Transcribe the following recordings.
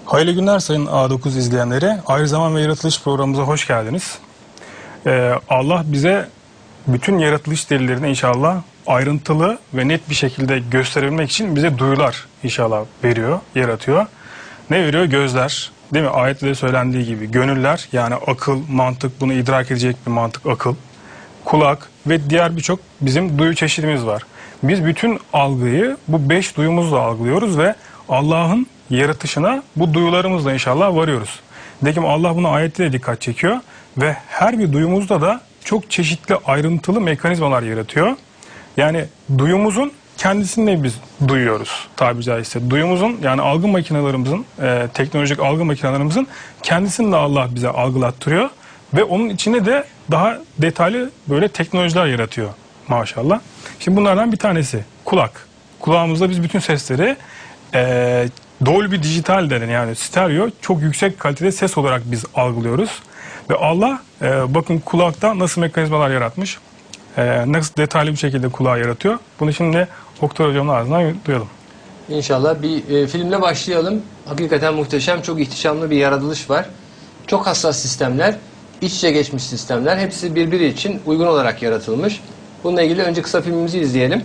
Hayırlı günler sayın A9 izleyenleri. Ayrı Zaman ve Yaratılış programımıza hoş geldiniz. Allah bize bütün yaratılış delillerini inşallah ayrıntılı ve net bir şekilde gösterebilmek için bize duyular inşallah veriyor, yaratıyor. Ne veriyor? Gözler. Değil mi? Ayette de söylendiği gibi gönüller, yani akıl, mantık, bunu idrak edecek bir mantık, akıl, kulak ve diğer birçok bizim duyu çeşidimiz var. Biz bütün algıyı bu 5 duyumuzla algılıyoruz ve Allah'ın yaratışına bu duyularımızla inşallah varıyoruz. Nitekim Allah buna ayette de dikkat çekiyor ve her bir duyumuzda da çok çeşitli ayrıntılı mekanizmalar yaratıyor. Yani duyumuzun kendisini biz duyuyoruz tabiri caizse. Duyumuzun, yani algı makinelerimizin, teknolojik algı makinelerimizin kendisini de Allah bize algılattırıyor. Ve onun içine de daha detaylı böyle teknolojiler yaratıyor maşallah. Şimdi bunlardan bir tanesi kulak. Kulağımızda biz bütün sesleri Dolby Digital denen, yani stereo, çok yüksek kalitede ses olarak biz algılıyoruz. Ve Allah bakın kulakta nasıl mekanizmalar yaratmış. Nasıl detaylı bir şekilde kulağı yaratıyor. Bunu şimdi Oktay Hocam'ın ağzından duyalım. İnşallah bir filmle başlayalım. Hakikaten muhteşem, çok ihtişamlı bir yaratılış var. Çok hassas sistemler, iç içe geçmiş sistemler. Hepsi birbiri için uygun olarak yaratılmış. Bununla ilgili önce kısa filmimizi izleyelim.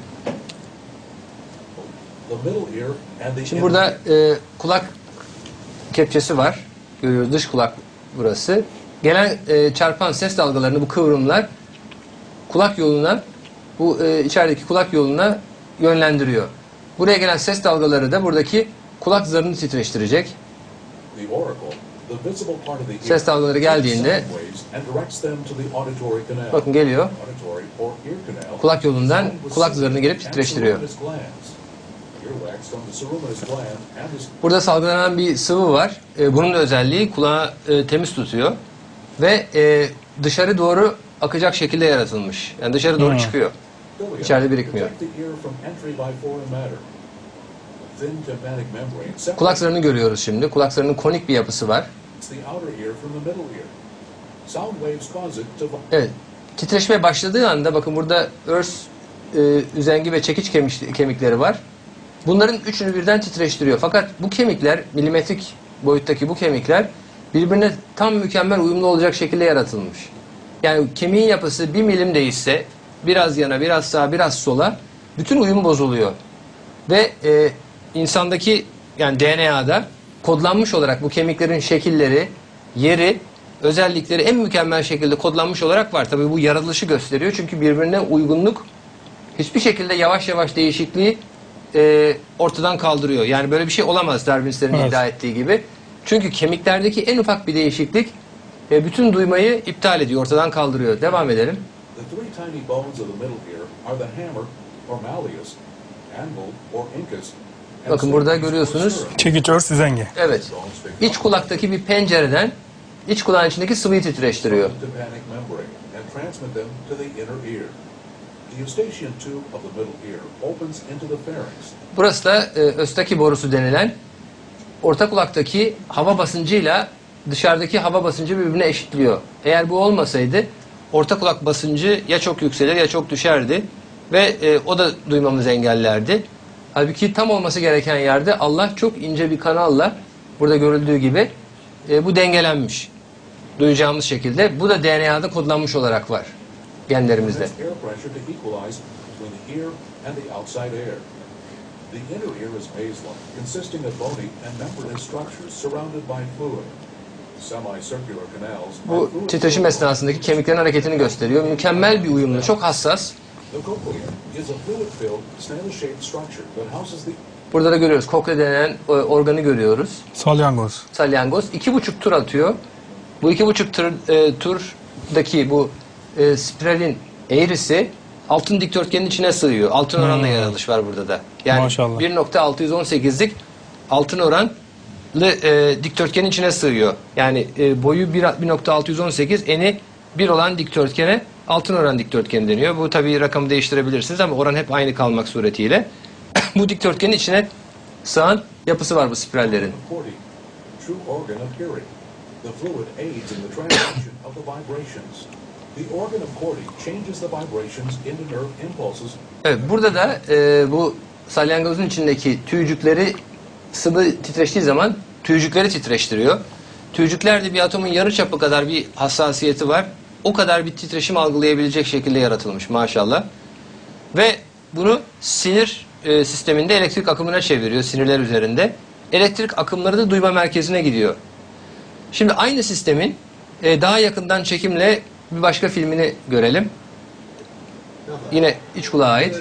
Şimdi burada kulak kepçesi var. Görüyoruz, dış kulak burası. Gelen çarpan ses dalgalarını, bu kıvrımlar kulak yoluna, bu içerideki kulak yoluna yönlendiriyor. Buraya gelen ses dalgaları da buradaki kulak zarını titreştirecek. Ses dalgaları geldiğinde bakın geliyor. Kulak yolundan kulak zarını gelip titreştiriyor. Burada salgılanan bir sıvı var. Bunun da özelliği kulağı temiz tutuyor. Ve dışarı doğru akacak şekilde yaratılmış. Yani dışarı doğru çıkıyor. İçeride birikmiyor. Kulak zarını görüyoruz şimdi. Kulak zarının konik bir yapısı var. Evet. Titreşmeye başladığı anda bakın burada örs, üzengi ve çekiç kemikleri var. Bunların üçünü birden titreştiriyor. Fakat bu kemikler, milimetrik boyuttaki bu kemikler birbirine tam mükemmel uyumlu olacak şekilde yaratılmış. Yani kemiğin yapısı 1 milim değişse, biraz yana, biraz sağa, biraz sola, bütün uyum bozuluyor. Ve insandaki, yani DNA'da kodlanmış olarak bu kemiklerin şekilleri, yeri, özellikleri en mükemmel şekilde kodlanmış olarak var. Tabii bu yaratılışı gösteriyor. Çünkü birbirine uygunluk hiçbir şekilde yavaş yavaş değişikliği ortadan kaldırıyor. Yani böyle bir şey olamaz Darwinistlerin iddia ettiği gibi. Çünkü kemiklerdeki en ufak bir değişiklik bütün duymayı iptal ediyor, ortadan kaldırıyor. Devam edelim. Bakın burada görüyorsunuz. Çekiç, örs, üzengi. Evet. İç kulaktaki bir pencereden iç kulağın içindeki sıvıyı titreştiriyor. Burası da Östaki borusu denilen, orta kulaktaki hava basıncıyla dışarıdaki hava basıncı birbirine eşitliyor. Eğer bu olmasaydı orta kulak basıncı ya çok yükselir ya çok düşerdi ve o da duymamızı engellerdi. Halbuki tam olması gereken yerde Allah çok ince bir kanalla, burada görüldüğü gibi bu dengelenmiş. Duyacağımız şekilde. Bu da DNA'da kodlanmış olarak var genlerimizde. Bu titreşim esnasındaki kemiklerin hareketini gösteriyor. Mükemmel bir uyumlu, çok hassas. Burada da görüyoruz. Kokle denen organı görüyoruz. Salyangoz. Salyangoz. 2,5 tur atıyor. Bu 2,5 turdaki bu spiralin eğrisi altın dikdörtgenin içine sığıyor. Altın oranla yaratılış var burada da. Yani 1.618'lik altın oranlı dikdörtgenin içine sığıyor. Yani boyu 1.618, eni 1 olan dikdörtgene altın oran dikdörtgen deniyor. Bu tabii rakamı değiştirebilirsiniz ama oran hep aynı kalmak suretiyle. Bu dikdörtgenin içine sığan yapısı var bu spirallerin. Evet, burada da bu salyangozun içindeki tüycükleri sıvı titreştiği zaman tüycükleri titreştiriyor. Tüycüklerde bir atomun yarıçapı kadar bir hassasiyeti var. O kadar bir titreşim algılayabilecek şekilde yaratılmış maşallah. Ve bunu sinir sisteminde elektrik akımına çeviriyor sinirler üzerinde. Elektrik akımları da duyma merkezine gidiyor. Şimdi aynı sistemin daha yakından çekimle bir başka filmini görelim. Yine iç kulağa ait.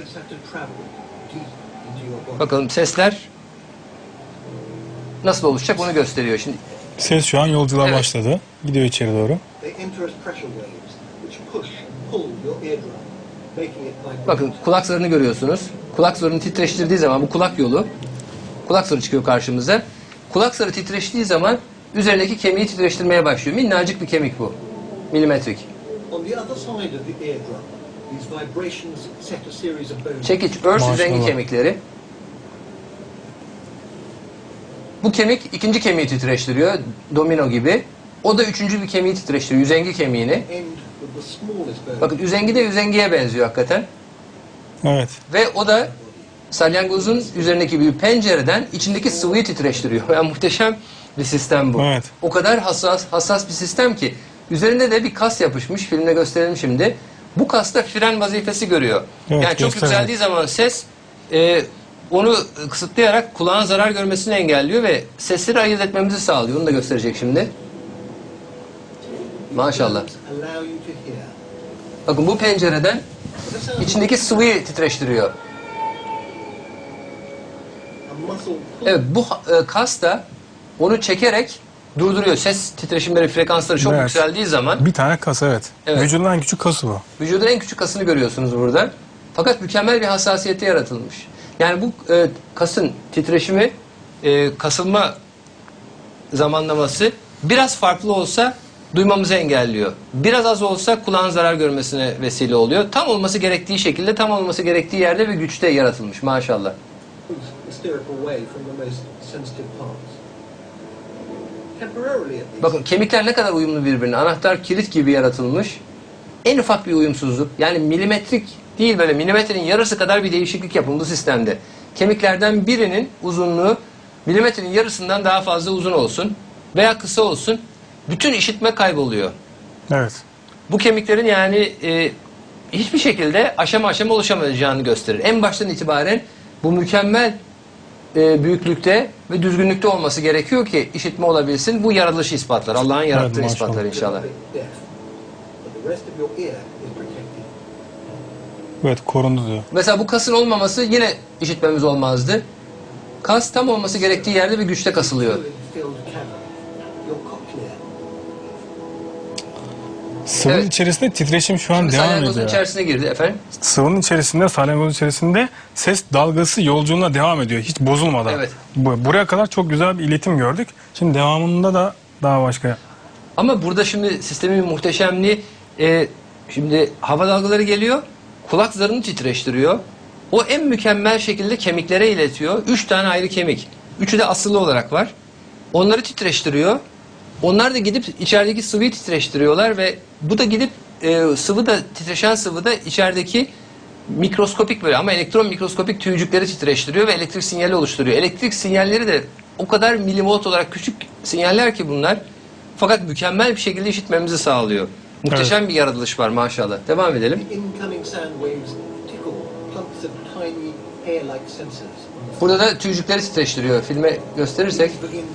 Bakalım sesler nasıl oluşacak onu gösteriyor. Şimdi Ses şu an yolculuğa Evet. başladı. Gidiyor içeri doğru. bakın kulak zarını görüyorsunuz. Kulak zarını titreştirdiği zaman bu kulak yolu, kulak zarı çıkıyor karşımıza. Kulak zarı titreştiği zaman üzerindeki kemiği titreştirmeye başlıyor. Minnacık bir kemik bu. Milimetrik. Çekiç, örs Maşallah. üzengi kemikleri. Bu kemik ikinci kemiği titreştiriyor. Domino gibi. O da üçüncü bir kemiği titreştiriyor. Üzengi kemiğini. Bakın üzengi de üzengiye benziyor hakikaten. Evet. Ve o da salyangozun üzerindeki bir pencereden içindeki sıvıyı titreştiriyor. Yani muhteşem bir sistem bu. Evet. O kadar hassas bir sistem ki üzerinde de bir kas yapışmış. Filmde gösterelim şimdi. Bu kas da fren vazifesi görüyor. Evet, yani çok gösterelim. yükseldiği zaman ses onu kısıtlayarak kulağın zarar görmesini engelliyor ve sesleri ayırt etmemizi sağlıyor. Onu da gösterecek şimdi. Maşallah. Bakın bu pencereden içindeki sıvıyı titreştiriyor. Evet, bu kas da onu çekerek durduruyor. Ses titreşimleri, frekansları çok Evet. yükseldiği zaman Bir tane kas, evet. Evet. Vücudun en küçük kası bu. vücudun en küçük kasını görüyorsunuz burada. Fakat mükemmel bir hassasiyette yaratılmış. Yani bu kasın titreşimi, kasılma zamanlaması biraz farklı olsa duymamızı engelliyor. Biraz az olsa kulağın zarar görmesine vesile oluyor. Tam olması gerektiği şekilde, tam olması gerektiği yerde ve güçte yaratılmış maşallah. Bakın kemikler ne kadar uyumlu birbirine. Anahtar kilit gibi yaratılmış. En ufak bir uyumsuzluk. Yani milimetrik değil, böyle milimetrenin yarısı kadar bir değişiklik yapın bu sistemde. Kemiklerden birinin uzunluğu milimetrenin yarısından daha fazla uzun olsun veya kısa olsun. Bütün işitme kayboluyor. Evet. Bu kemiklerin yani hiçbir şekilde aşama aşama oluşamayacağını gösterir. En baştan itibaren bu mükemmel büyüklükte ve düzgünlükte olması gerekiyor ki işitme olabilsin. Bu yaratılışı ispatlar. Allah'ın yarattığını maşallah. ispatlar inşallah. Evet, korundu diyor. Mesela bu kasın olmaması yine işitmemiz olmazdı. Kas tam olması gerektiği yerde ve güçte kasılıyor. Sıvının Evet. içerisinde titreşim şu an Şimdi devam salyangozun ediyor. içerisine girdi efendim. Sıvının içerisinde, salyangozun içerisinde ses dalgası yolculuğuna devam ediyor. Hiç bozulmadan. Evet. Buraya kadar çok güzel bir iletim gördük. Şimdi devamında da daha başka. Ama burada şimdi sistemin muhteşemliği, şimdi hava dalgaları geliyor, kulak zarını titreştiriyor. O en mükemmel şekilde kemiklere iletiyor. 3 tane ayrı kemik. Üçü de asıllı olarak var. Onları titreştiriyor. Onlar da gidip içerideki sıvıyı titreştiriyorlar ve bu da gidip sıvı da, titreşen sıvı da içerideki mikroskopik böyle ama elektron mikroskopik tüycükleri titreştiriyor ve elektrik sinyali oluşturuyor. Elektrik sinyalleri de o kadar milivolt olarak küçük sinyaller ki bunlar. Fakat mükemmel bir şekilde işitmemizi sağlıyor. Muhteşem bir yaratılış var maşallah. Devam edelim. Burada da tüycükleri titreştiriyor. Filme gösterirsek.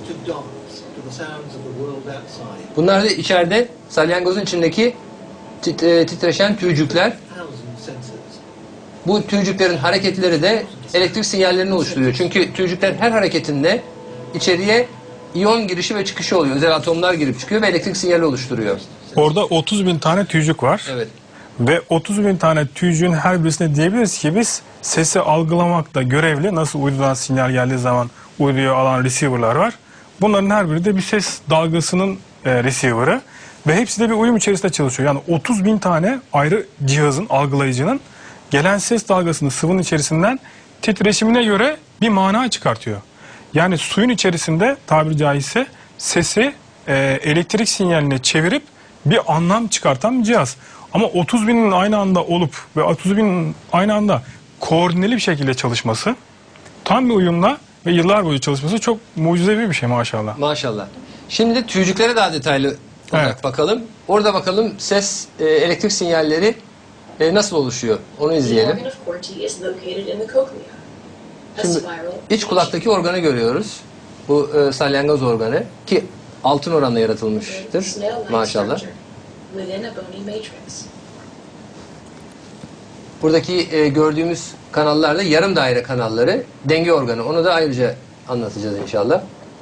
Bunlar da içeride salyangozun içindeki titreşen tüycükler. Bu tüycüklerin hareketleri de elektrik sinyallerini oluşturuyor. Çünkü tüycükler her hareketinde içeriye iyon girişi ve çıkışı oluyor. Özel atomlar girip çıkıyor ve elektrik sinyali oluşturuyor. Orada 30.000 tane tüycük var. Evet. Ve 30.000 tane tüycüğün her birisine diyebiliriz ki biz sesi algılamakta görevli. Nasıl uydudan sinyal geldiği zaman uyduyu alan receiver'lar var. Bunların her biri de bir ses dalgasının receiver'ı. Ve hepsi de bir uyum içerisinde çalışıyor. Yani 30.000 tane ayrı cihazın, algılayıcının gelen ses dalgasını sıvının içerisinden titreşimine göre bir mana çıkartıyor. Yani suyun içerisinde tabiri caizse sesi elektrik sinyaline çevirip bir anlam çıkartan bir cihaz. Ama 30.000'in aynı anda olup ve 30.000'in aynı anda koordineli bir şekilde çalışması tam bir uyumla ve yıllar boyu çalışması çok mucizevi bir şey maşallah. Maşallah. Şimdi de tüycüklere daha detaylı olarak Evet. bakalım. Orada bakalım ses, elektrik sinyalleri nasıl oluşuyor? Onu The izleyelim. organ of Corti is located in the cochlea. A Şimdi spiral iç kulaktaki organı görüyoruz. Bu salyangoz organı ki altın oranla yaratılmıştır. snail-like Maşallah. structure within a bony matrix. Buradaki gördüğümüz kanallar da yarım daire kanalları, denge organı. Onu da ayrıca anlatacağız inşallah.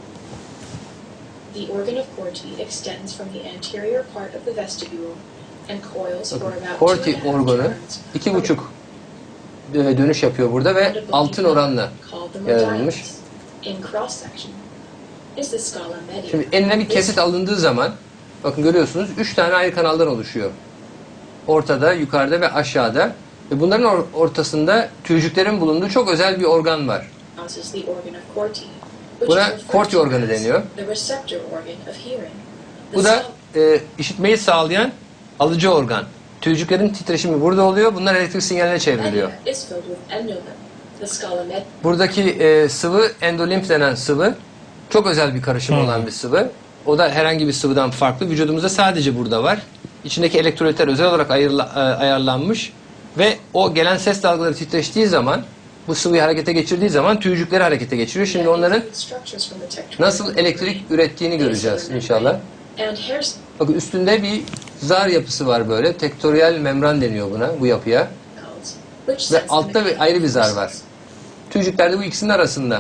The organ of Corti extends from the anterior part of the vestibule and coils for about Corti 2.5 organı turns 2,5 dönüş yapıyor burada ve around a bony altın bone oranla called the yaratılmış. medullus. In cross section is the scala media. Şimdi eline bir kesit alındığı zaman bakın görüyorsunuz 3 tane ayrı kanaldan oluşuyor. Ortada, yukarıda ve aşağıda. Ve bunların ortasında tüycüklerin bulunduğu çok özel bir organ var. This is the organ of Corti, which Buna is referred Corti to organı as deniyor. The receptor organ of hearing. The Bu da scala- işitmeyi sağlayan alıcı organ. Tüycüklerin titreşimi burada oluyor. Bunlar elektrik sinyaline çevriliyor. media is filled with endolymph. The scala media Buradaki sıvı endolimf denen sıvı. Çok özel bir karışım olan bir sıvı. O da herhangi bir sıvıdan farklı. Vücudumuzda sadece burada var. İçindeki elektrolitler özel olarak ayarlanmış. Ve o gelen ses dalgaları titreştiği zaman, bu sıvıyı harekete geçirdiği zaman tüycükleri harekete geçiriyor. Şimdi onların structures from the tectonic nasıl elektrik ürettiğini göreceğiz inşallah. and hair Bakın üstünde bir zar yapısı var böyle. Tektoryal membran deniyor buna, bu yapıya. cells, which Ve sets altta bir ayrı bir zar var. Tüycükler de bu ikisinin arasında.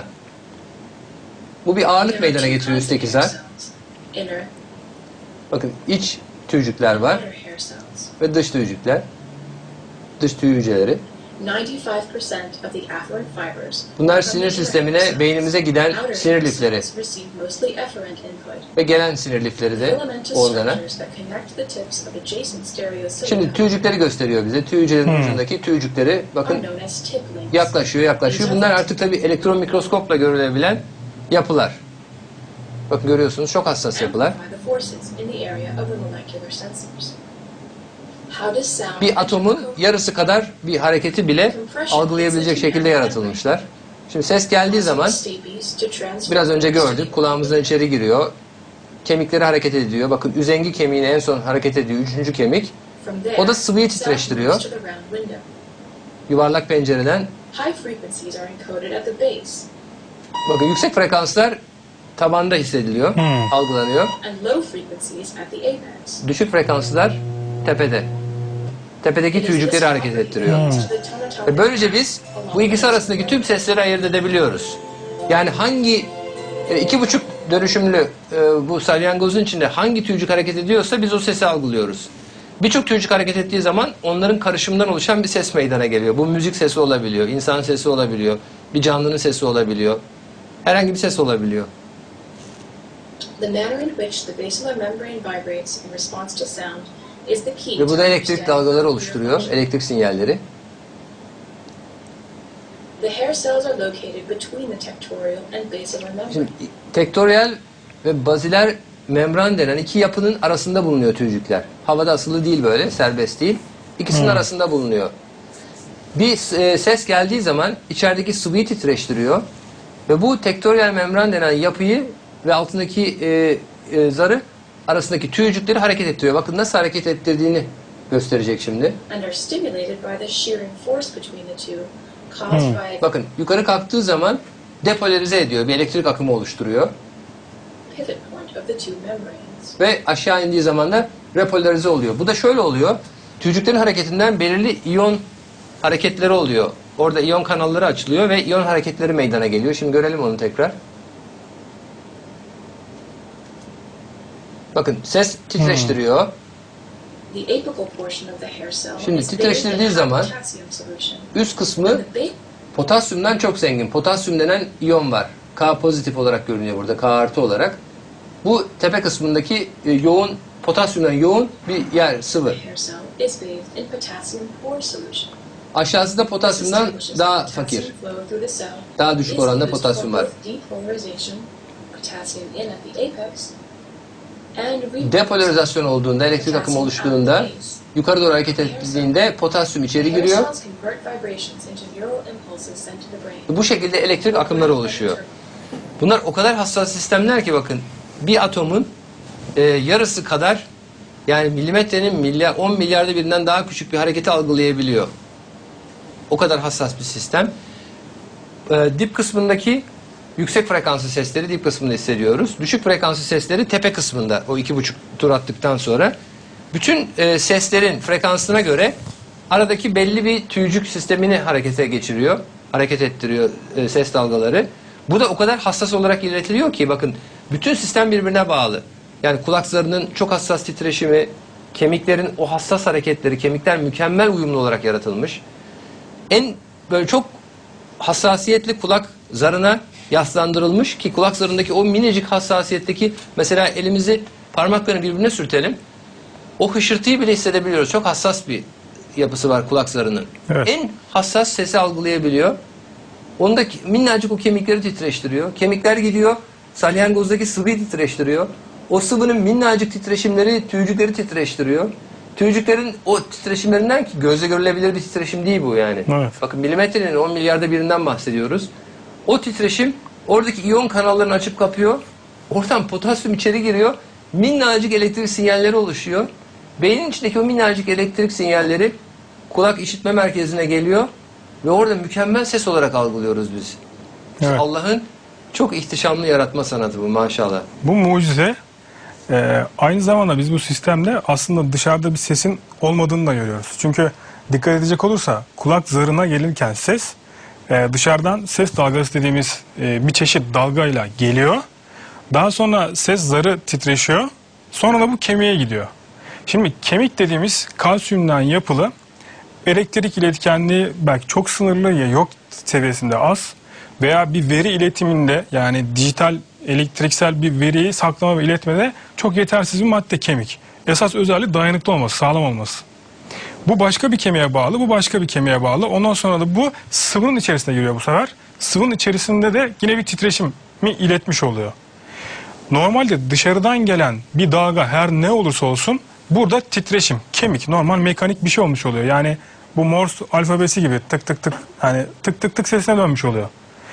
Bu bir ağırlık meydana getiriyor üstteki zar. Inner, Bakın iç tüycükler var outer hair cells. ve dış tüycükler. Dış tüy hücreleri. 95% of the afferent fibers Bunlar from sinir the inner sistemine, hair cells. beynimize giden Outer sinir hair lifleri cells receive mostly efferent input. ve gelen sinir lifleri de Filamental organa. structures that connect the tips of adjacent stereocilia Şimdi tüycükleri gösteriyor bize. Tüy hücrelerinin ucundaki tüycükleri are bakın known as tip links. yaklaşıyor. Bunlar artık tabii elektron mikroskopla görülebilen yapılar. Bakın görüyorsunuz çok hassas yapılar. Amplify the forces in the area of the molecular sensors. How does sound Bir atomun yarısı kadar bir hareketi bile algılayabilecek şekilde yaratılmışlar. Şimdi ses geldiği zaman biraz önce gördük kulağımızdan içeri giriyor. Kemikleri hareket ediyor. Bakın üzengi kemiğini en son hareket ediyor. Üçüncü kemik. O da sıvıyı titreştiriyor. Yuvarlak pencereden High frequencies are encoded at the base bakın yüksek frekanslar tabanda hissediliyor, algılanıyor. and low frequencies at the apex. Düşük frekanslar tepede. Tepedeki tüycükleri hareket ettiriyor. Ve böylece biz bu ikisi arasındaki tüm sesleri ayırt edebiliyoruz. Yani hangi 2,5 dönüşümlü bu salyangozun içinde hangi tüycük hareket ediyorsa biz o sesi algılıyoruz. Birçok tüycük hareket ettiği zaman onların karışımından oluşan bir ses meydana geliyor. Bu müzik sesi olabiliyor, insan sesi olabiliyor, bir canlının sesi olabiliyor. Herhangi bir ses olabiliyor. The manner in which the basilar membrane vibrates in response to sound is the key Ve bu to da elektrik understanding dalgaları nuclear oluşturuyor, function. elektrik sinyalleri. The hair cells are located between the tectorial and basilar membrane. Şimdi tektoryal ve baziler membran denen iki yapının arasında bulunuyor tüycükler. Havada asılı değil böyle, serbest değil. İkisinin arasında bulunuyor. Bir ses geldiği zaman içerideki sıvıyı titreştiriyor. Ve bu tektoryal membran denen yapıyı ve altındaki zarı arasındaki tüycükleri hareket ettiriyor. Bakın nasıl hareket ettirdiğini gösterecek şimdi. And are stimulated by the shearing force between the two caused by a Bakın yukarı kalktığı zaman depolarize ediyor. Bir elektrik akımı oluşturuyor. pivot point of the two membranes. Ve aşağı indiği zaman da repolarize oluyor. Bu da şöyle oluyor. Tüycüklerin hareketinden belirli iyon hareketleri oluyor. Orada iyon kanalları açılıyor ve iyon hareketleri meydana geliyor. Şimdi görelim onu tekrar. Bakın ses titreştiriyor. The apical portion of the hair cell Şimdi is bathed titreştirdiği in zaman potassium solution. Üst kısmı The ba- potasyumdan çok zengin. Potasyum denen iyon var. K pozitif olarak görünüyor burada. K artı olarak. Bu tepe kısmındaki yoğun, potasyumdan yoğun bir yer, sıvı. the hair cell is bathed in potassium poor solution. Aşağısı da potasyumdan This daha establishes fakir. potassium flow through the cell Daha düşük is oranda used potasyum for var. both depolarization, potassium in at the apex, and Depolarizasyon olduğunda, elektrik akımı oluştuğunda, yukarı doğru hareket ettiğinde potasyum içeri giriyor. Hair cells convert vibrations into neural impulses sent to the brain. Bu şekilde elektrik akımları oluşuyor. Bunlar o kadar hassas sistemler ki bakın bir atomun yarısı kadar, yani milimetrenin 10 milyarda birinden daha küçük bir hareketi algılayabiliyor. O kadar hassas bir sistem. Dip kısmındaki yüksek frekanslı sesleri dip kısmında hissediyoruz. Düşük frekanslı sesleri tepe kısmında, o 2,5 tur attıktan sonra. Bütün seslerin frekansına göre aradaki belli bir tüycük sistemini harekete geçiriyor. Hareket ettiriyor ses dalgaları. Bu da o kadar hassas olarak iletiliyor ki bakın bütün sistem birbirine bağlı. Yani kulak zarının çok hassas titreşimi, kemiklerin o hassas hareketleri, kemikler mükemmel uyumlu olarak yaratılmış. En böyle çok hassasiyetli kulak zarına yaslandırılmış ki kulak zarındaki o minicik hassasiyetteki, mesela elimizi parmaklarını birbirine sürtelim. O hışırtıyı bile hissedebiliyoruz. Çok hassas bir yapısı var kulak zarının. Evet. En hassas sesi algılayabiliyor. Onu da minnacık o kemikleri titreştiriyor. Kemikler gidiyor, salyangozdaki sıvıyı titreştiriyor. O sıvının minnacık titreşimleri tüycükleri titreştiriyor. Tüycüklerin o titreşimlerinden, ki gözle görülebilir bir titreşim değil bu yani. Evet. Bakın milimetrenin 10 milyarda birinden bahsediyoruz. O titreşim oradaki iyon kanallarını açıp kapıyor. Oradan potasyum içeri giriyor. Minnacık elektrik sinyalleri oluşuyor. Beynin içindeki o minnacık elektrik sinyalleri kulak işitme merkezine geliyor. Ve orada mükemmel ses olarak algılıyoruz biz. Evet. Allah'ın çok ihtişamlı yaratma sanatı bu maşallah. Bu mucize. Aynı zamanda biz bu sistemde aslında dışarıda bir sesin olmadığını da görüyoruz. Çünkü dikkat edecek olursa kulak zarına gelirken ses dışarıdan ses dalgası dediğimiz bir çeşit dalgayla geliyor. Daha sonra ses zarı titreşiyor. Sonra da bu kemiğe gidiyor. Şimdi kemik dediğimiz kalsiyumdan yapılı, elektrik iletkenliği belki çok sınırlı ya yok seviyesinde az veya bir veri iletiminde, yani dijital elektriksel bir veriyi saklama ve iletmede çok yetersiz bir madde kemik. Esas özelliği dayanıklı olması, sağlam olması. Bu başka bir kemiğe bağlı, bu başka bir kemiğe bağlı. Ondan sonra da bu sıvının içerisine giriyor bu sefer. Sıvının içerisinde de yine bir titreşimi iletmiş oluyor. Normalde dışarıdan gelen bir dalga her ne olursa olsun burada titreşim, kemik, normal mekanik bir şey olmuş oluyor. Yani bu Morse alfabesi gibi tık tık tık, hani tık tık tık sesine dönmüş oluyor.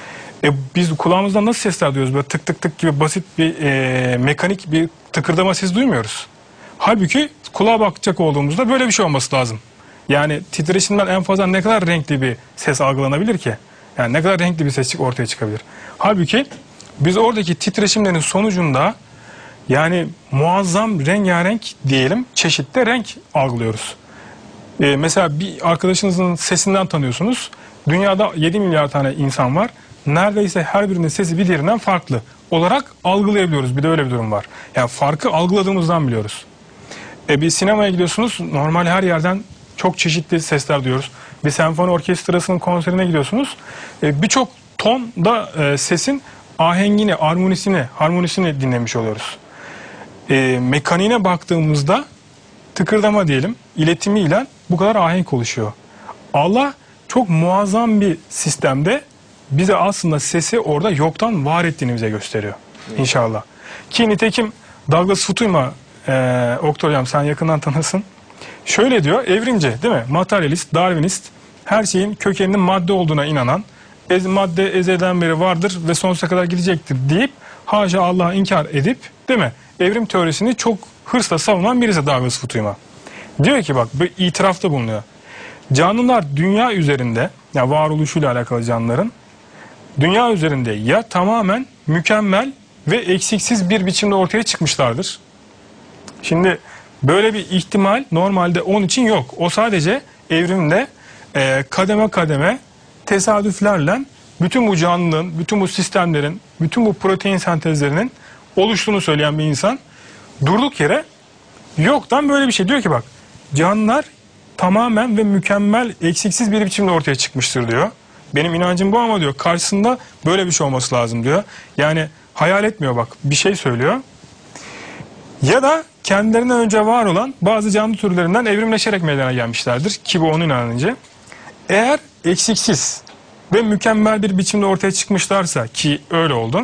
Biz kulağımızdan nasıl sesler duyuyoruz? Böyle tık tık tık gibi basit bir mekanik bir tıkırdama sesi duymuyoruz. Halbuki kulağa bakacak olduğumuzda böyle bir şey olması lazım. Yani titreşimden en fazla ne kadar renkli bir ses algılanabilir ki? Yani ne kadar renkli bir ses ortaya çıkabilir? Halbuki biz oradaki titreşimlerin sonucunda yani muazzam rengarenk diyelim çeşitli renk algılıyoruz. Mesela bir arkadaşınızın sesinden tanıyorsunuz. Dünyada 7 milyar tane insan var. Neredeyse her birinin sesi bir diğerinden farklı olarak algılayabiliyoruz. Bir de öyle bir durum var. Yani farkı algıladığımızdan biliyoruz. Bir sinemaya gidiyorsunuz. Normal her yerden çok çeşitli sesler duyuyoruz. Bir senfoni orkestrasının konserine gidiyorsunuz. Birçok ton da sesin ahengini, harmonisini dinlemiş oluyoruz. Mekaniğine baktığımızda tıkırdama diyelim, iletimiyle bu kadar ahenk oluşuyor. Allah çok muazzam bir sistemde bize aslında sesi orada yoktan var ettiğini bize gösteriyor. İnşallah. Ki nitekim Douglas Futuyma, Oktay Hocam sen yakından tanırsın. Şöyle diyor, evrimci değil mi? Materyalist, Darwinist, her şeyin kökeninin madde olduğuna inanan, madde ezelden beri vardır ve sonsuza kadar gidecektir deyip haşa Allah'ı inkar edip değil mi? Evrim teorisini çok hırsla savunan birisi Douglas Futuyma. Diyor ki bak bir itirafta bulunuyor. Canlılar dünya üzerinde, ya varoluşuyla alakalı canlıların dünya üzerinde ya tamamen mükemmel ve eksiksiz bir biçimde ortaya çıkmışlardır. Şimdi böyle bir ihtimal normalde onun için yok. O sadece evrimde kademe kademe tesadüflerle bütün bu canlılığın, bütün bu sistemlerin, bütün bu protein sentezlerinin oluştuğunu söyleyen bir insan durduk yere yoktan böyle bir şey diyor ki bak canlılar tamamen ve mükemmel eksiksiz bir biçimde ortaya çıkmıştır diyor. Benim inancım bu ama diyor karşısında böyle bir şey olması lazım diyor. Yani hayal etmiyor bak bir şey söylüyor. Ya da kendilerinden önce var olan bazı canlı türlerinden evrimleşerek meydana gelmişlerdir ki bu onun inancı. Eğer eksiksiz ve mükemmel bir biçimde ortaya çıkmışlarsa ki öyle oldu.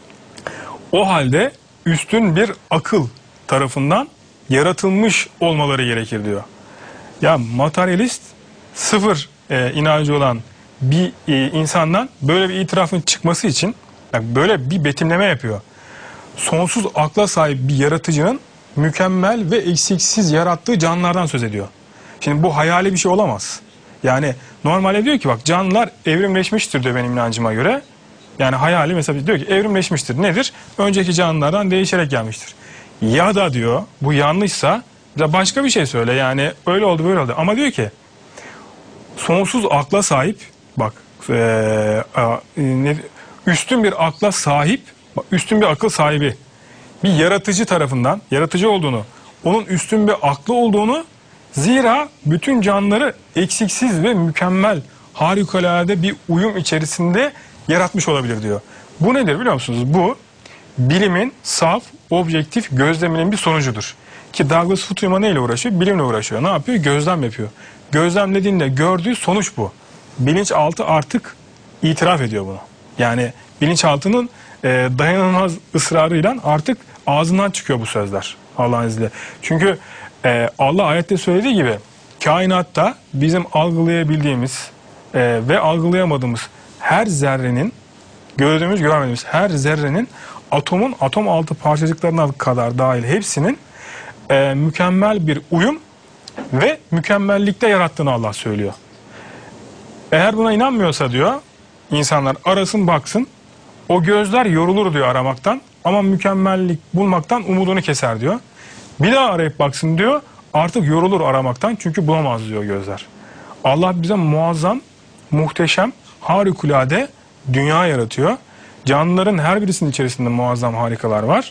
O halde üstün bir akıl tarafından yaratılmış olmaları gerekir diyor. Ya materyalist sıfır inancı olan bir insandan böyle bir itirafın çıkması için Yani böyle bir betimleme yapıyor. Sonsuz akla sahip bir yaratıcının mükemmel ve eksiksiz yarattığı canlılardan söz ediyor. Şimdi bu hayali bir şey olamaz. Yani normalde diyor ki bak canlılar evrimleşmiştir diyor benim inancıma göre. Yani hayali mesela diyor ki evrimleşmiştir. Nedir? Önceki canlılardan değişerek gelmiştir. Ya da diyor bu yanlışsa da başka bir şey söyle. Yani öyle oldu böyle oldu. Ama diyor ki sonsuz akla sahip bak üstün bir akla sahip, üstün bir akıl sahibi bir yaratıcı tarafından, yaratıcı olduğunu, onun üstün bir aklı olduğunu, zira bütün canlıları eksiksiz ve mükemmel, harikulade bir uyum içerisinde yaratmış olabilir diyor. Bu nedir biliyor musunuz? Bu bilimin saf, objektif gözleminin bir sonucudur. Ki Douglas Futuyma neyle uğraşıyor? Bilimle uğraşıyor. Ne yapıyor? Gözlem yapıyor. Gözlemlediğinde gördüğü sonuç bu. Bilinçaltı artık itiraf ediyor bunu. Yani bilinçaltının dayanılmaz ısrarıyla artık ağzından çıkıyor bu sözler Allah'ın izniyle. Çünkü Allah ayette söylediği gibi kainatta bizim algılayabildiğimiz ve algılayamadığımız her zerrenin, gördüğümüz görmediğimiz her zerrenin atomun atom altı parçacıklarına kadar dahil hepsinin mükemmel bir uyum ve mükemmellikte yarattığını Allah söylüyor. Eğer buna inanmıyorsa diyor insanlar arasın baksın, o gözler yorulur diyor aramaktan ama mükemmellik bulmaktan umudunu keser diyor. Bir daha arayıp baksın diyor artık yorulur aramaktan çünkü bulamaz diyor gözler. Allah bize muazzam, muhteşem, harikulade dünya yaratıyor. Canlıların her birisinin içerisinde muazzam harikalar var.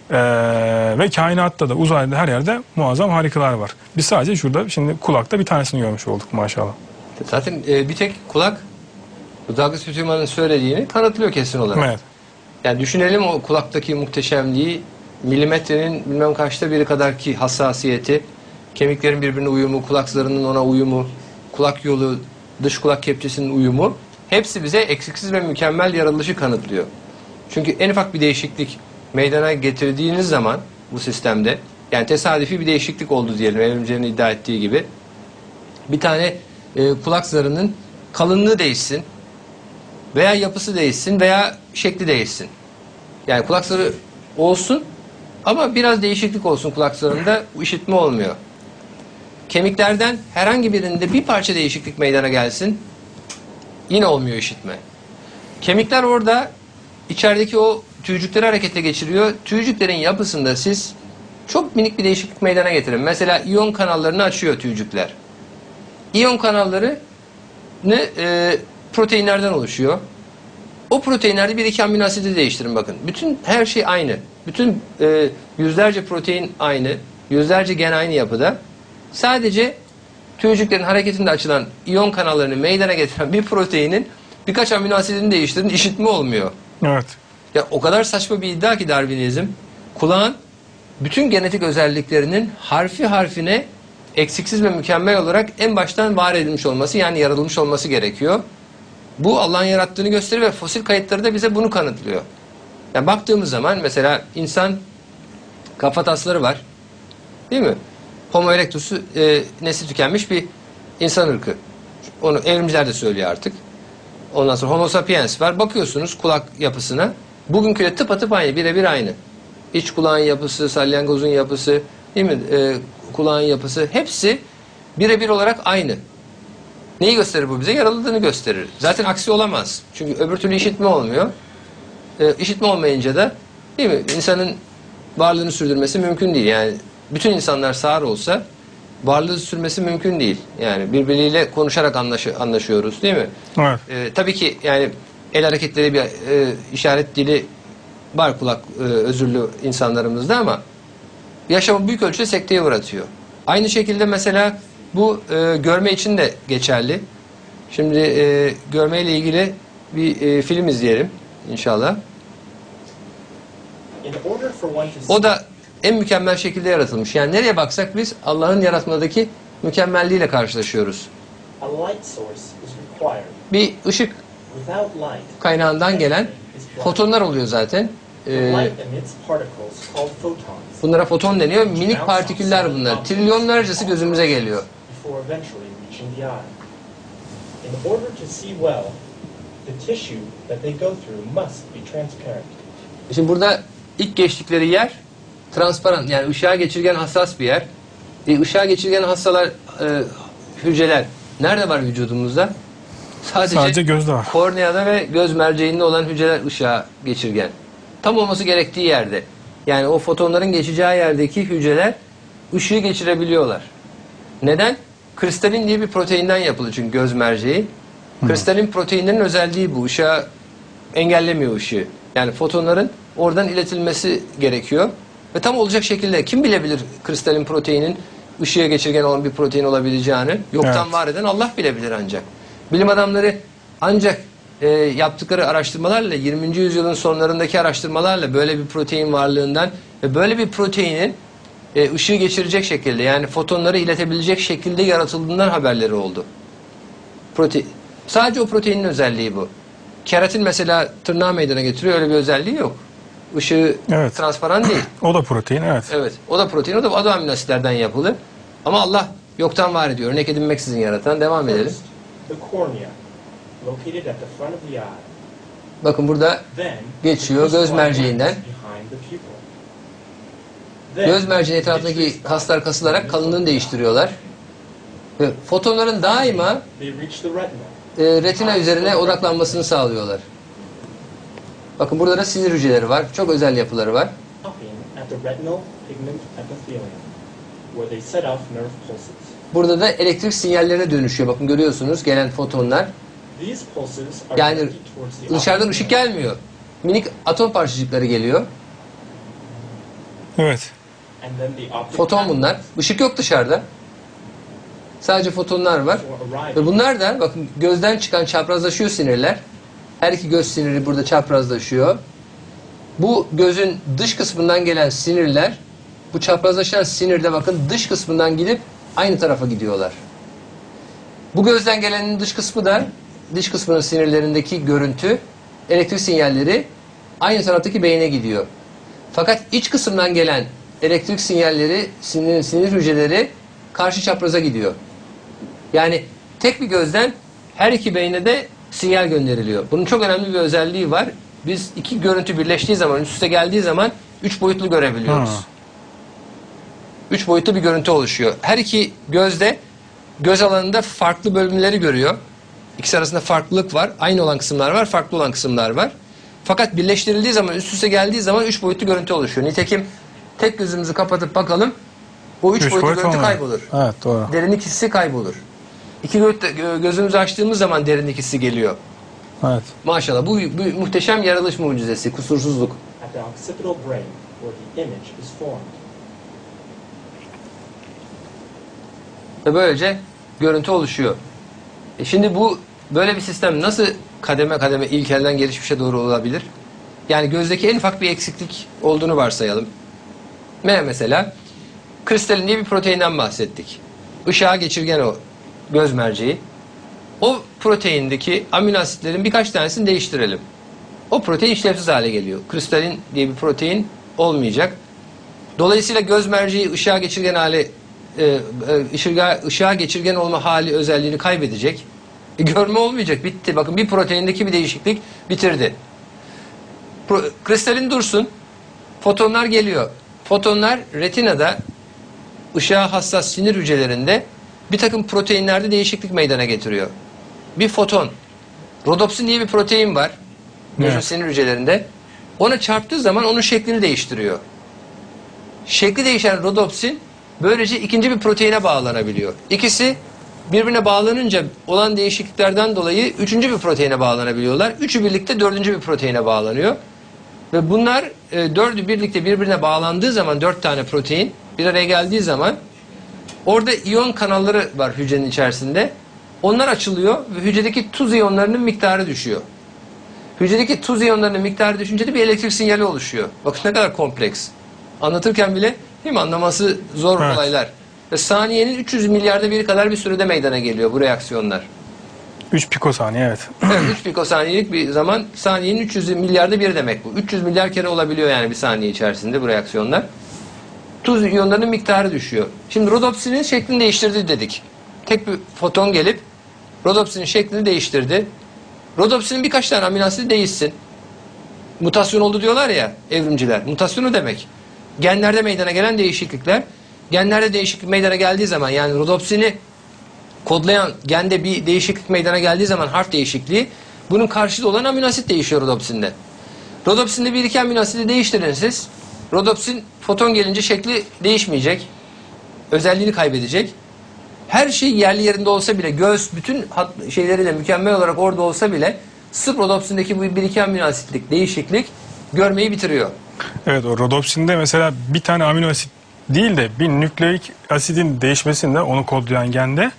Ve kainatta da uzayda her yerde muazzam harikalar var. Biz sadece şurada şimdi kulakta bir tanesini görmüş olduk maşallah. Zaten bir tek kulak Douglas Futuyma'nın söylediğini kanıtlıyor kesin olarak. Evet. Yani düşünelim o kulaktaki muhteşemliği, milimetrenin bilmem kaçta biri kadar ki hassasiyeti, kemiklerin birbirine uyumu, kulak zarının ona uyumu, kulak yolu, dış kulak kepçesinin uyumu hepsi bize eksiksiz ve mükemmel yaratılışı kanıtlıyor. Çünkü en ufak bir değişiklik meydana getirdiğiniz zaman bu sistemde, yani tesadüfi bir değişiklik oldu diyelim evrimcilerin iddia ettiği gibi, bir tane kulak zarının kalınlığı değişsin veya yapısı değişsin veya şekli değişsin. Yani kulak zarı olsun ama biraz değişiklik olsun kulak zarında, işitme olmuyor. Kemiklerden herhangi birinde bir parça değişiklik meydana gelsin, yine olmuyor işitme. Kemikler orada içerideki o tüycükleri harekete geçiriyor. Tüycüklerin yapısında siz çok minik bir değişiklik meydana getirin. Mesela iyon kanallarını açıyor tüycükler. İyon kanalları proteinlerden oluşuyor. O proteinlerde bir iki amino asidi değiştirin bakın. Bütün her şey aynı. Bütün yüzlerce protein aynı. Yüzlerce gen aynı yapıda. Sadece tüycüklerin hareketinde açılan iyon kanallarını meydana getiren bir proteinin birkaç amino asidini değiştirin, işitme olmuyor. Evet. Ya o kadar saçma bir iddia ki Darwinizm. Kulağın bütün genetik özelliklerinin harfi harfine eksiksiz ve mükemmel olarak en baştan var edilmiş olması, yani yaratılmış olması gerekiyor. Bu Allah'ın yarattığını gösteriyor ve fosil kayıtları da bize bunu kanıtlıyor. Yani baktığımız zaman mesela insan kafatasları var. Değil mi? Homo erectus'u nesli tükenmiş bir insan ırkı. Onu evrimciler de söylüyor artık. Ondan sonra Homo sapiens var. Bakıyorsunuz kulak yapısına. Bugünküyle tıpatıp aynı, birebir aynı. İç kulağın yapısı, salyangozun yapısı, değil mi? Kulağın yapısı hepsi birebir olarak aynı. Neyi gösterir bu bize? Yaraladığını gösterir. Zaten aksi olamaz. Çünkü öbür türlü işitme olmuyor. İşitme olmayınca da değil mi? İnsanın varlığını sürdürmesi mümkün değil. Yani bütün insanlar sağır olsa varlığı sürmesi mümkün değil. Yani birbiriyle konuşarak anlaşıyoruz değil mi? Evet. Tabii ki yani el hareketleri bir işaret dili var kulak özürlü insanlarımızda ama yaşamı büyük ölçüde sekteye uğratıyor. Aynı şekilde mesela bu görme için de geçerli. Şimdi görmeyle ilgili bir film izleyelim inşallah. O da en mükemmel şekilde yaratılmış. Yani nereye baksak biz Allah'ın yaratmadaki mükemmelliğiyle karşılaşıyoruz. Bir ışık kaynağından gelen fotonlar oluyor zaten. Bunlara foton deniyor. Minik partiküller bunlar. Trilyonlarcası gözümüze geliyor. The tissue that they go through must be transparent. Şimdi burada ilk geçtikleri yer transparan, yani ışığa geçirgen hassas bir yer. Işığa geçirgen hücreler nerede var vücudumuzda? Sadece gözde var. Korneada ve göz merceğinde olan hücreler ışığa geçirgen. Tam olması gerektiği yerde. Yani o fotonların geçeceği yerdeki hücreler ışığı geçirebiliyorlar. Neden? Kristalin diye bir proteinden yapılı çünkü göz merceği. Kristalin proteinlerin özelliği bu. Işığa engellemiyor ışığı. Yani fotonların oradan iletilmesi gerekiyor. Ve tam olacak şekilde kim bilebilir kristalin proteinin ışığa geçirgen olan bir protein olabileceğini? Yoktan Evet. var eden Allah bilebilir ancak. Bilim adamları ancak yaptıkları araştırmalarla 20. yüzyılın sonlarındaki araştırmalarla böyle bir protein varlığından ve böyle bir proteinin ışığı geçirecek şekilde, yani fotonları iletebilecek şekilde yaratıldığından haberleri oldu. Sadece o proteinin özelliği bu. Keratin mesela tırnağı meydana getiriyor, öyle bir özelliği yok. Işığı Evet. transparan değil. O da protein, evet. Evet, o da protein, o da amino asitlerden yapılı. Ama Allah yoktan var ediyor, örnek edinmeksizin yaratan. Devam edelim. First, the cornea, located at the front of the eye. Bakın burada Then, geçiyor the göz crystalline merceğinden. lens behind the pupil. Then, Göz merceği etrafındaki kaslar kasılarak kalınlığını değiştiriyorlar. Ve fotonların daima they reach the retina. retina üzerine odaklanmasını sağlıyorlar. Bakın burada da sinir hücreleri var. Çok özel yapıları var. Stopping at the retinal pigment epithelium, where they set off nerve pulses. Burada da elektrik sinyallerine dönüşüyor. Bakın görüyorsunuz gelen fotonlar. These pulses are Yani directed towards the dışarıdan optic ışık nerve. gelmiyor. Minik atom parçacıkları geliyor. Evet. And then the optic Foton bunlar. Işık yok dışarıda. Sadece fotonlar var. Ve bunlar da bakın gözden çıkan çaprazlaşıyor sinirler. Her iki göz siniri burada çaprazlaşıyor. Bu gözün dış kısmından gelen sinirler, bu çaprazlaşan sinirde bakın dış kısmından gidip aynı tarafa gidiyorlar. Bu gözden gelenin dış kısmı da, dış kısmının sinirlerindeki görüntü, elektrik sinyalleri aynı taraftaki beyne gidiyor. Fakat iç kısımdan gelen elektrik sinyalleri, sinir hücreleri karşı çapraza gidiyor. Yani tek bir gözden her iki beyne de sinyal gönderiliyor. Bunun çok önemli bir özelliği var. Biz iki görüntü birleştiği zaman, üst üste geldiği zaman 3 boyutlu görebiliyoruz. 3 boyutlu bir görüntü oluşuyor. Her iki gözde göz alanında farklı bölümleri görüyor. İkisi arasında farklılık var. Aynı olan kısımlar var, farklı olan kısımlar var. Fakat birleştirildiği zaman, üst üste geldiği zaman 3 boyutlu görüntü oluşuyor. Nitekim tek gözümüzü kapatıp bakalım, o 3 boyutlu görüntü olmuyor. kaybolur. Evet, doğru. Derinlik hissi kaybolur. İki gözümüzü açtığımız zaman derinlik hissi geliyor. Evet. Maşallah bu muhteşem yaratılış mucizesi, kusursuzluk. at the occipital brain, where the image is formed. Ve böylece görüntü oluşuyor. Şimdi bu böyle bir sistem nasıl kademe kademe ilkelden gelişmişe doğru olabilir? Yani gözdeki en ufak bir eksiklik olduğunu varsayalım. Mesela kristalin diye bir proteinden bahsettik. Işığa geçirgen o göz merceği. O proteindeki amino asitlerin birkaç tanesini değiştirelim. O protein işlevsiz hale geliyor. Kristalin diye bir protein olmayacak. Dolayısıyla göz merceği ışığa geçirgen hale ışığa geçirgen olma hali özelliğini kaybedecek. Görme olmayacak. Bitti. Bakın bir proteindeki bir değişiklik bitirdi. Kristalin dursun. Fotonlar geliyor. Fotonlar retinada ışığa hassas sinir hücrelerinde bir takım proteinlerde değişiklik meydana getiriyor. Bir foton. Rodopsin diye bir protein var. Gözün Evet. sinir hücrelerinde. Ona çarptığı zaman onun şeklini değiştiriyor. Şekli değişen rodopsin böylece ikinci bir proteine bağlanabiliyor. İkisi birbirine bağlanınca olan değişikliklerden dolayı üçüncü bir proteine bağlanabiliyorlar. Üçü birlikte dördüncü bir proteine bağlanıyor. Ve bunlar dördü birlikte birbirine bağlandığı zaman, 4 tane protein bir araya geldiği zaman orada iyon kanalları var hücrenin içerisinde. Onlar açılıyor ve hücredeki tuz iyonlarının miktarı düşüyor. Hücredeki tuz iyonlarının miktarı düşünce de bir elektrik sinyali oluşuyor. Bakın ne kadar kompleks. Anlatırken bile değil mi, anlaması zor Evet. olaylar. Ve saniyenin 300 milyarda biri kadar bir sürede meydana geliyor bu reaksiyonlar. 3 pikosaniye, evet. Evet, 3 pikosaniyelik bir zaman, saniyenin 300 milyarda biri demek bu. 300 milyar kere olabiliyor yani bir saniye içerisinde bu reaksiyonlar. Tuz iyonlarının miktarı düşüyor. Şimdi rodopsinin şeklini değiştirdi dedik. Tek bir foton gelip rodopsinin şeklini değiştirdi. Rodopsinin birkaç tane amino asidi değişsin. Mutasyon oldu diyorlar ya evrimciler. Mutasyonu demek. Genlerde meydana gelen değişiklikler. Genlerde değişiklik meydana geldiği zaman, yani rodopsini kodlayan gende bir değişiklik meydana geldiği zaman, harf değişikliği, bunun karşılığı olan amino asit değişiyor rodopsinde. Rodopsinde bir iki amino asidi değiştirin siz. Rodopsin foton gelince şekli değişmeyecek. Özelliğini kaybedecek. Her şey yerli yerinde olsa bile, göz bütün şeyleriyle mükemmel olarak orada olsa bile, sırf rodopsindeki bu bir iki amino asitlik değişiklik görmeyi bitiriyor. Evet, o rodopsinde mesela bir tane amino asit değil de bir nükleik asidin değişmesinde, onu kodlayan gende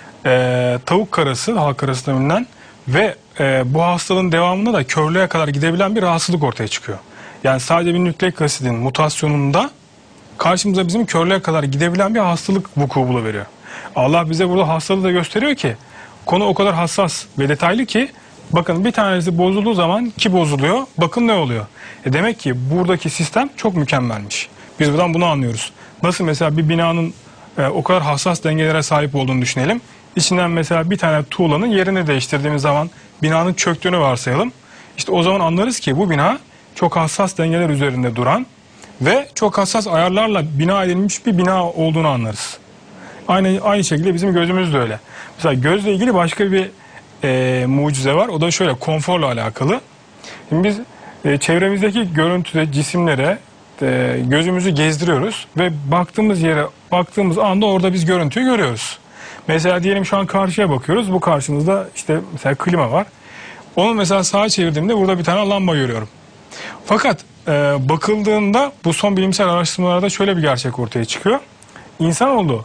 tavuk karası, halk karası bilinen ve bu hastalığın devamında da körlüğe kadar gidebilen bir rahatsızlık ortaya çıkıyor. Yani sadece bir nükleik asidin mutasyonunda karşımıza bizim körlüğe kadar gidebilen bir hastalık vuku buluveriyor. Allah bize burada hastalığı da gösteriyor ki konu o kadar hassas ve detaylı ki bakın bir tanesi bozulduğu zaman ki bozuluyor, bakın ne oluyor. Demek ki buradaki sistem çok mükemmelmiş. Biz buradan bunu anlıyoruz. Nasıl mesela bir binanın o kadar hassas dengelere sahip olduğunu düşünelim. İçinden mesela bir tane tuğlanın yerini değiştirdiğimiz zaman binanın çöktüğünü varsayalım. İşte o zaman anlarız ki bu bina çok hassas dengeler üzerinde duran ve çok hassas ayarlarla bina edilmiş bir bina olduğunu anlarız. Aynı şekilde bizim gözümüz de öyle. Mesela gözle ilgili başka bir mucize var. O da şöyle, konforla alakalı. Şimdi biz çevremizdeki görüntüde cisimlere gözümüzü gezdiriyoruz ve baktığımız yere baktığımız anda orada biz görüntüyü görüyoruz. Mesela diyelim şu an karşıya bakıyoruz. Bu karşımızda işte mesela klima var. Onu mesela sağa çevirdiğimde burada bir tane lamba görüyorum. Fakat bakıldığında bu son bilimsel araştırmalarda şöyle bir gerçek ortaya çıkıyor. İnsanoğlu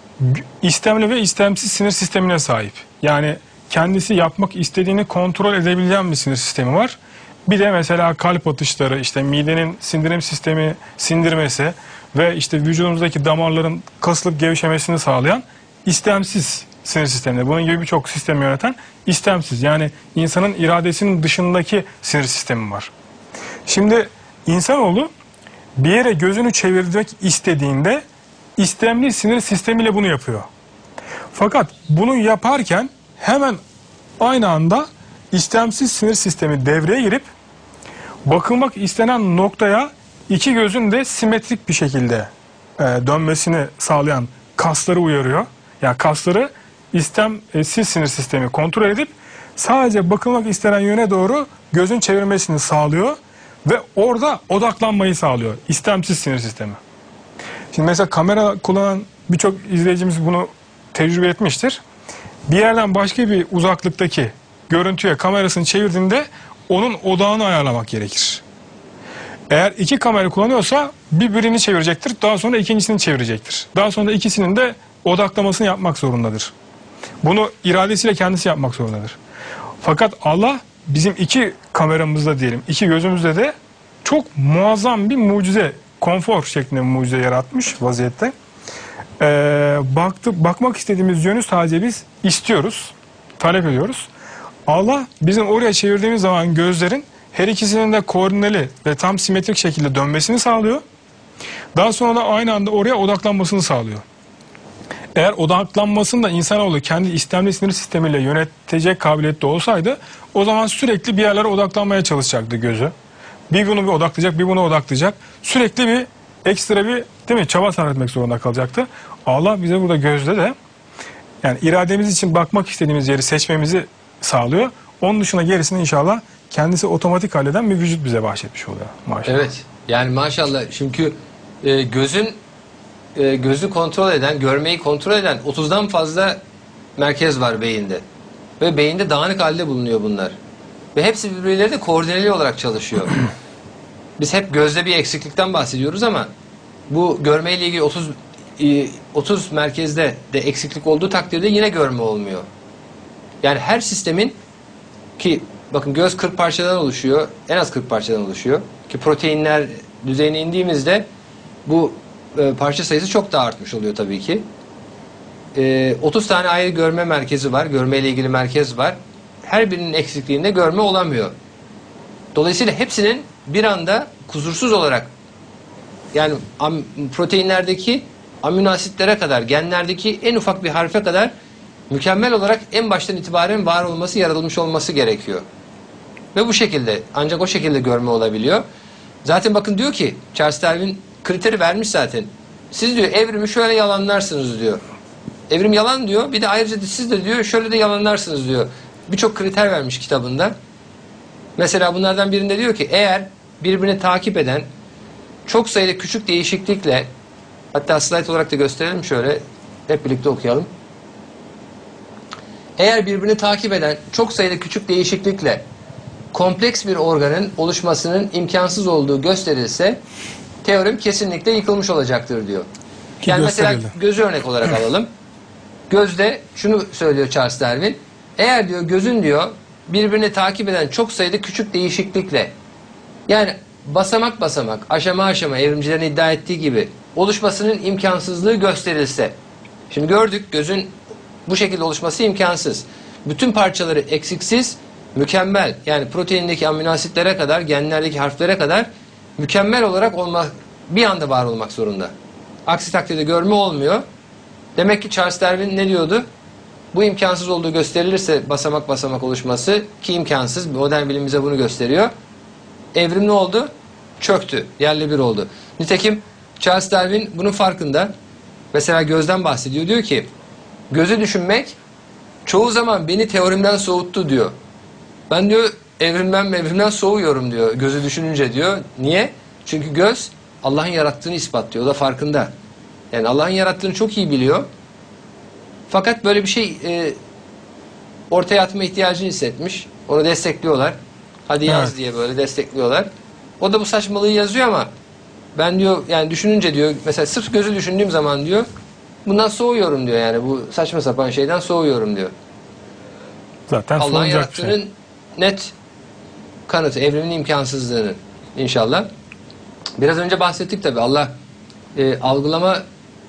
istemli ve istemsiz sinir sistemine sahip. Yani kendisi yapmak istediğini kontrol edebilen bir sinir sistemi var. Bir de mesela kalp atışları, işte midenin sindirim sistemi sindirmesi ve işte vücudumuzdaki damarların kasılıp gevşemesini sağlayan istemsiz sinir sistemi. Bunun gibi birçok sistemi yöneten istemsiz. Yani insanın iradesinin dışındaki sinir sistemi var. Şimdi insanoğlu bir yere gözünü çevirmek istediğinde istemli sinir sistemiyle bunu yapıyor. Fakat bunu yaparken hemen aynı anda istemsiz sinir sistemi devreye girip bakılmak istenen noktaya iki gözün de simetrik bir şekilde dönmesini sağlayan kasları uyarıyor. Yani kasları istemsiz sinir sistemi kontrol edip sadece bakılmak istenen yöne doğru gözün çevirmesini sağlıyor ve orada odaklanmayı sağlıyor istemsiz sinir sistemi. Şimdi mesela kamera kullanan birçok izleyicimiz bunu tecrübe etmiştir. Bir yerden başka bir uzaklıktaki görüntüye kamerasını çevirdiğinde onun odağını ayarlamak gerekir. Eğer iki kamera kullanıyorsa birini çevirecektir, daha sonra ikincisini çevirecektir. Daha sonra ikisinin de odaklamasını yapmak zorundadır. Bunu iradesiyle kendisi yapmak zorundadır. Fakat Allah bizim iki kameramızda diyelim, iki gözümüzde de çok muazzam bir mucize, konfor şeklinde bir mucize yaratmış vaziyette. Bakmak istediğimiz yönü sadece biz istiyoruz, talep ediyoruz. Allah bizim oraya çevirdiğimiz zaman gözlerin her ikisinin de koordineli ve tam simetrik şekilde dönmesini sağlıyor. Daha sonra da aynı anda oraya odaklanmasını sağlıyor. Eğer odaklanmasını da insanoğlu kendi istemli sinir sistemiyle yönetecek kabiliyette olsaydı o zaman sürekli bir yerlere odaklanmaya çalışacaktı gözü. Bir bunu bir odaklayacak, bir bunu odaklayacak. Sürekli bir ekstra bir değil mi, çaba sarf etmek zorunda kalacaktı. Allah bize burada gözde de yani irademiz için bakmak istediğimiz yeri seçmemizi sağlıyor. Onun dışında gerisini inşallah kendisi otomatik halleden bir vücut bize bahşetmiş oluyor maşallah. Evet. Yani maşallah, çünkü gözü kontrol eden, görmeyi kontrol eden 30'dan fazla merkez var beyinde. Ve beyinde dağınık halde bulunuyor bunlar. Ve hepsi birbirleriyle de koordineli olarak çalışıyor. Biz hep gözde bir eksiklikten bahsediyoruz ama bu görmeyle ilgili 30 merkezde de eksiklik olduğu takdirde yine görme olmuyor. Yani her sistemin, ki bakın göz 40 parçadan oluşuyor. En az 40 parçadan oluşuyor. Ki proteinler düzeyine indiğimizde bu parça sayısı çok daha artmış oluyor tabii ki. 30 tane ayrı görme merkezi var. Görmeyle ilgili merkez var. Her birinin eksikliğinde görme olamıyor. Dolayısıyla hepsinin bir anda kusursuz olarak, yani proteinlerdeki amino asitlere kadar, genlerdeki en ufak bir harfe kadar mükemmel olarak en baştan itibaren var olması, yaratılmış olması gerekiyor. Ve bu şekilde, ancak o şekilde görme olabiliyor. Zaten bakın diyor ki, Charles Darwin kriteri vermiş zaten. Siz diyor evrimi şöyle yalanlarsınız diyor. Evrim yalan diyor. Bir de ayrıca siz de diyor şöyle de yalanlarsınız diyor. Birçok kriter vermiş kitabında. Mesela bunlardan birinde diyor ki eğer birbirini takip eden çok sayıda küçük değişiklikle, hatta slide olarak da gösterelim şöyle, hep birlikte okuyalım. Eğer birbirini takip eden çok sayıda küçük değişiklikle kompleks bir organın oluşmasının imkansız olduğu gösterilse teorem kesinlikle yıkılmış olacaktır diyor. Ki Yani mesela gösterildi. gözü örnek olarak alalım. Gözde şunu söylüyor Charles Darwin. Eğer diyor gözün diyor birbirini takip eden çok sayıda küçük değişiklikle, yani basamak basamak, aşama aşama evrimcilerin iddia ettiği gibi oluşmasının imkansızlığı gösterilse. Şimdi gördük gözün bu şekilde oluşması imkansız. Bütün parçaları eksiksiz, mükemmel, yani proteindeki amino asitlere kadar, genlerdeki harflere kadar mükemmel olarak bir anda var olmak zorunda. Aksi takdirde görme olmuyor. Demek ki Charles Darwin ne diyordu? Bu imkansız olduğu gösterilirse basamak basamak oluşması, ki imkansız, modern bilim bize bunu gösteriyor. Evrim ne oldu? Çöktü, yerle bir oldu. Nitekim Charles Darwin bunun farkında. Mesela gözden bahsediyor. Diyor ki gözü düşünmek çoğu zaman beni teorimden soğuttu diyor. Ben diyor evrimden soğuyorum diyor gözü düşününce diyor. Niye? Çünkü göz Allah'ın yarattığını ispatlıyor. O da farkında. Yani Allah'ın yarattığını çok iyi biliyor. Fakat böyle bir şey ortaya atma ihtiyacını hissetmiş. Onu destekliyorlar. Hadi yaz Evet. diye böyle destekliyorlar. O da bu saçmalığı yazıyor ama ben diyor yani düşününce diyor mesela sırf gözü düşündüğüm zaman diyor bundan soğuyorum diyor, yani bu saçma sapan şeyden soğuyorum diyor. Zaten Allah'ın soğuyacak bir şey. yarattığının net kanıtı, evrimin imkansızlığının inşallah. Biraz önce bahsettik tabi Allah algılama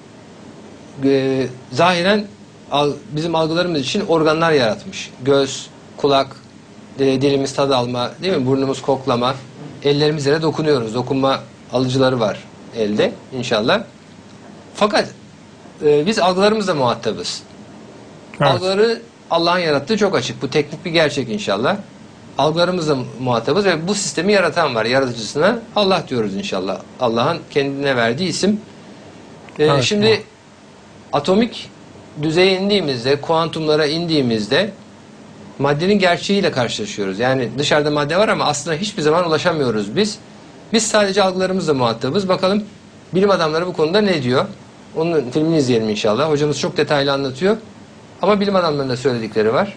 zahiren bizim algılarımız için organlar yaratmış. Göz, kulak, dilimiz tad alma, değil mi? Burnumuz koklama, ellerimizle dokunuyoruz. Dokunma alıcıları var elde inşallah. Fakat biz algılarımızla muhatabız. Evet. Algıları Allah'ın yarattığı çok açık. Bu teknik bir gerçek inşallah. Algılarımızla muhatabız ve bu sistemi yaratan var. Yaratıcısına Allah diyoruz inşallah. Allah'ın kendine verdiği isim. Evet, Şimdi evet. atomik düzeye indiğimizde, kuantumlara indiğimizde maddenin gerçeğiyle karşılaşıyoruz. Yani dışarıda madde var ama aslında hiçbir zaman ulaşamıyoruz biz. Biz sadece algılarımızla muhatabız. Bakalım bilim adamları bu konuda ne diyor? Onun filmini izleyelim inşallah. Hocamız çok detaylı anlatıyor. Ama bilim adamlarının da söyledikleri var.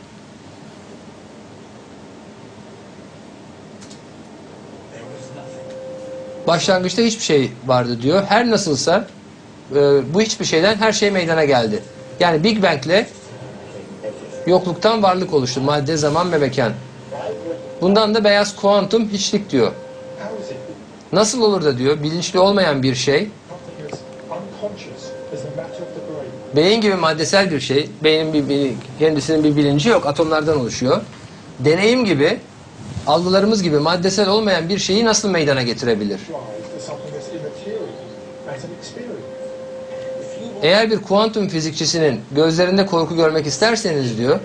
Başlangıçta hiçbir şey vardı diyor. Her nasılsa bu hiçbir şeyden her şey meydana geldi. Yani Big Bang'le yokluktan varlık oluştu. Madde, zaman ve mekan. Bundan da beyaz kuantum hiçlik diyor. How is it Nasıl olur da diyor bilinçli olmayan bir şey, something as unconscious as a matter of the brain? beyin gibi maddesel bir şey, beynin kendisinin bir bilinci yok, atomlardan oluşuyor. Deneyim gibi, algılarımız gibi maddesel olmayan bir şeyi nasıl meydana getirebilir? Drive to something that's immaterial as an experience. Eğer bir kuantum fizikçisinin gözlerinde korku görmek isterseniz diyor,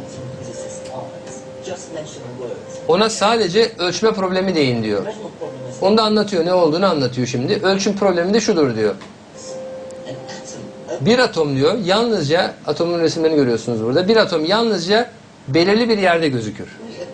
ona sadece ölçme problemi deyin diyor. Onu da anlatıyor, ne olduğunu anlatıyor şimdi. Ölçüm problemi de şudur diyor. Bir atom diyor, yalnızca, atomun resimlerini görüyorsunuz burada. Bir atom yalnızca belirli bir yerde gözükür.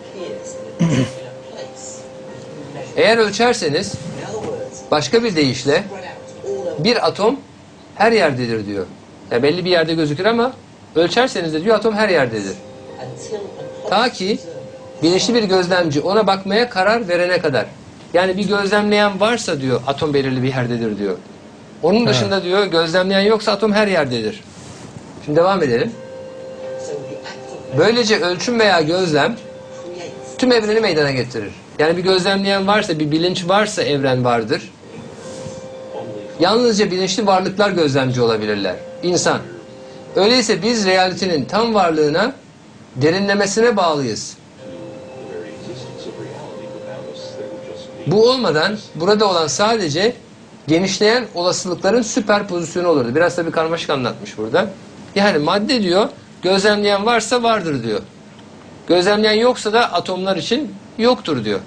Eğer ölçerseniz, başka bir deyişle, bir atom her yerdedir diyor. Yani belli bir yerde gözükür ama ölçerseniz de diyor atom her yerdedir. Ta ki bilinçli bir gözlemci ona bakmaya karar verene kadar. Yani bir gözlemleyen varsa diyor atom belirli bir yerdedir diyor. Onun dışında diyor gözlemleyen yoksa atom her yerdedir. Şimdi devam edelim. Böylece ölçüm veya gözlem tüm evreni meydana getirir. Yani bir gözlemleyen varsa, bir bilinç varsa evren vardır. Yalnızca bilinçli varlıklar gözlemci olabilirler. İnsan. Öyleyse biz realitenin tam varlığına, derinlemesine bağlıyız. Bu olmadan burada olan sadece genişleyen olasılıkların süperpozisyonu olurdu. Biraz da bir karmaşık anlatmış burada. Yani madde diyor gözlemleyen varsa vardır diyor. Gözlemleyen yoksa da atomlar için yoktur diyor.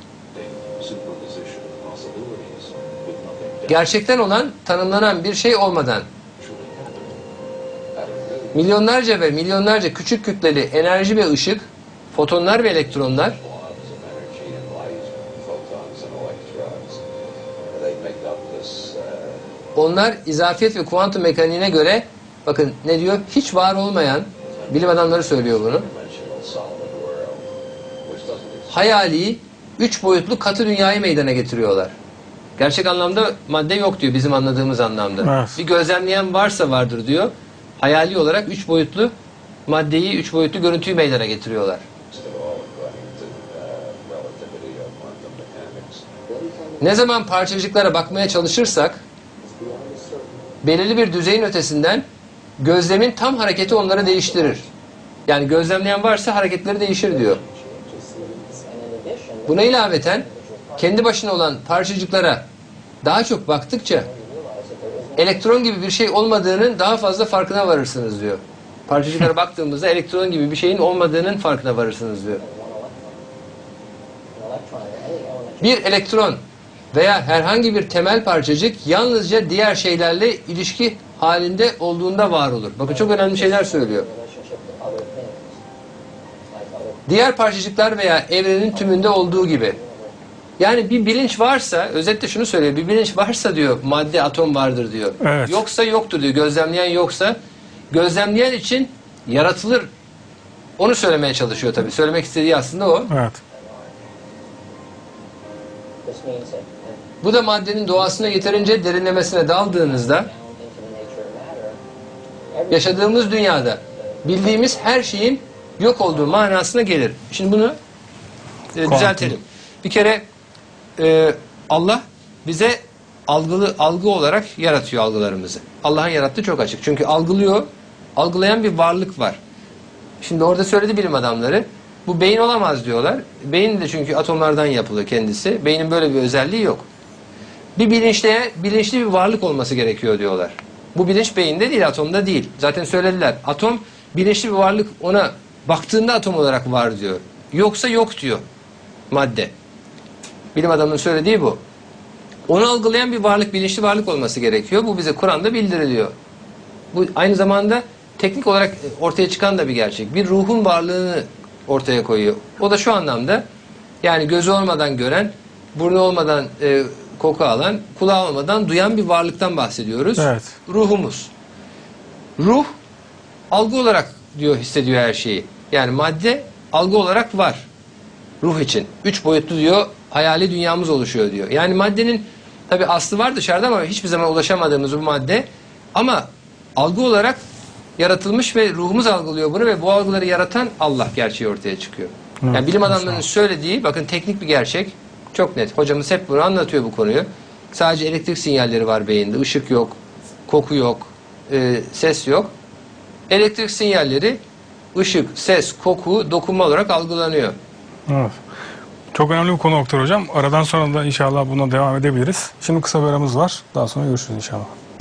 Gerçekten olan, tanımlanan bir şey olmadan milyonlarca ve milyonlarca küçük kütleli enerji ve ışık, fotonlar ve elektronlar onlar izafiyet ve kuantum mekaniğine göre bakın ne diyor? Hiç var olmayan, bilim adamları söylüyor bunu. Hayali, 3 boyutlu katı dünyayı meydana getiriyorlar. Gerçek anlamda madde yok diyor bizim anladığımız anlamda. Evet. Bir gözlemleyen varsa vardır diyor. Hayali olarak 3 boyutlu maddeyi, 3 boyutlu görüntüyü meydana getiriyorlar. Ne zaman parçacıklara bakmaya çalışırsak belirli bir düzeyin ötesinden gözlemin tam hareketi onları değiştirir. Yani gözlemleyen varsa hareketleri değişir diyor. Buna ilaveten kendi başına olan parçacıklara daha çok baktıkça elektron gibi bir şey olmadığının daha fazla farkına varırsınız diyor. Parçacıklara baktığımızda elektron gibi bir şeyin olmadığının farkına varırsınız diyor. Bir elektron veya herhangi bir temel parçacık yalnızca diğer şeylerle ilişki halinde olduğunda var olur. Bakın çok önemli şeyler söylüyor. Diğer parçacıklar veya evrenin tümünde olduğu gibi. Yani bir bilinç varsa, özetle şunu söylüyor, bir bilinç varsa diyor madde, atom vardır diyor. Evet. Yoksa yoktur diyor, gözlemleyen yoksa. Gözlemleyen için yaratılır. Onu söylemeye çalışıyor tabii. Söylemek istediği aslında o. Evet. Bu da maddenin doğasına yeterince derinlemesine daldığınızda yaşadığımız dünyada bildiğimiz her şeyin yok olduğu manasına gelir. Şimdi bunu düzeltelim. Bir kere Allah bize algı olarak yaratıyor algılarımızı. Allah'ın yarattığı çok açık. Çünkü algılıyor, algılayan bir varlık var. Şimdi orada söyledi bilim adamları. Bu beyin olamaz diyorlar. Beyin de çünkü atomlardan yapılıyor kendisi. Beynin böyle bir özelliği yok. Bir bilinçli bir varlık olması gerekiyor diyorlar. Bu bilinç beyinde değil, atomda değil. Zaten söylediler. Atom bilinçli bir varlık, ona baktığında atom olarak var diyor. Yoksa yok diyor madde. Bilim adamının söylediği bu. Onu algılayan bir varlık, bilinçli varlık olması gerekiyor. Bu bize Kur'an'da bildiriliyor. Bu aynı zamanda teknik olarak ortaya çıkan da bir gerçek. Bir ruhun varlığını ortaya koyuyor. O da şu anlamda, yani gözü olmadan gören, burnu olmadan koku alan, kulağı olmadan duyan bir varlıktan bahsediyoruz. Evet. Ruhumuz. Ruh algı olarak diyor hissediyor her şeyi. Yani madde algı olarak var. Ruh için. 3 boyutlu diyor, hayali dünyamız oluşuyor diyor. Yani maddenin tabi aslı var dışarıda ama hiçbir zaman ulaşamadığımız bu madde, ama algı olarak yaratılmış ve ruhumuz algılıyor bunu ve bu algıları yaratan Allah gerçeği ortaya çıkıyor. Yani bilim adamlarının söylediği, bakın teknik bir gerçek, çok net. Hocamız hep bunu anlatıyor bu konuyu. Sadece elektrik sinyalleri var beyinde. Işık yok, koku yok, ses yok. Elektrik sinyalleri ışık, ses, koku, dokunma olarak algılanıyor. Evet. Çok önemli bir konu Oktay Hocam. Aradan sonra da inşallah buna devam edebiliriz. Şimdi kısa bir aramız var. Daha sonra görüşürüz inşallah.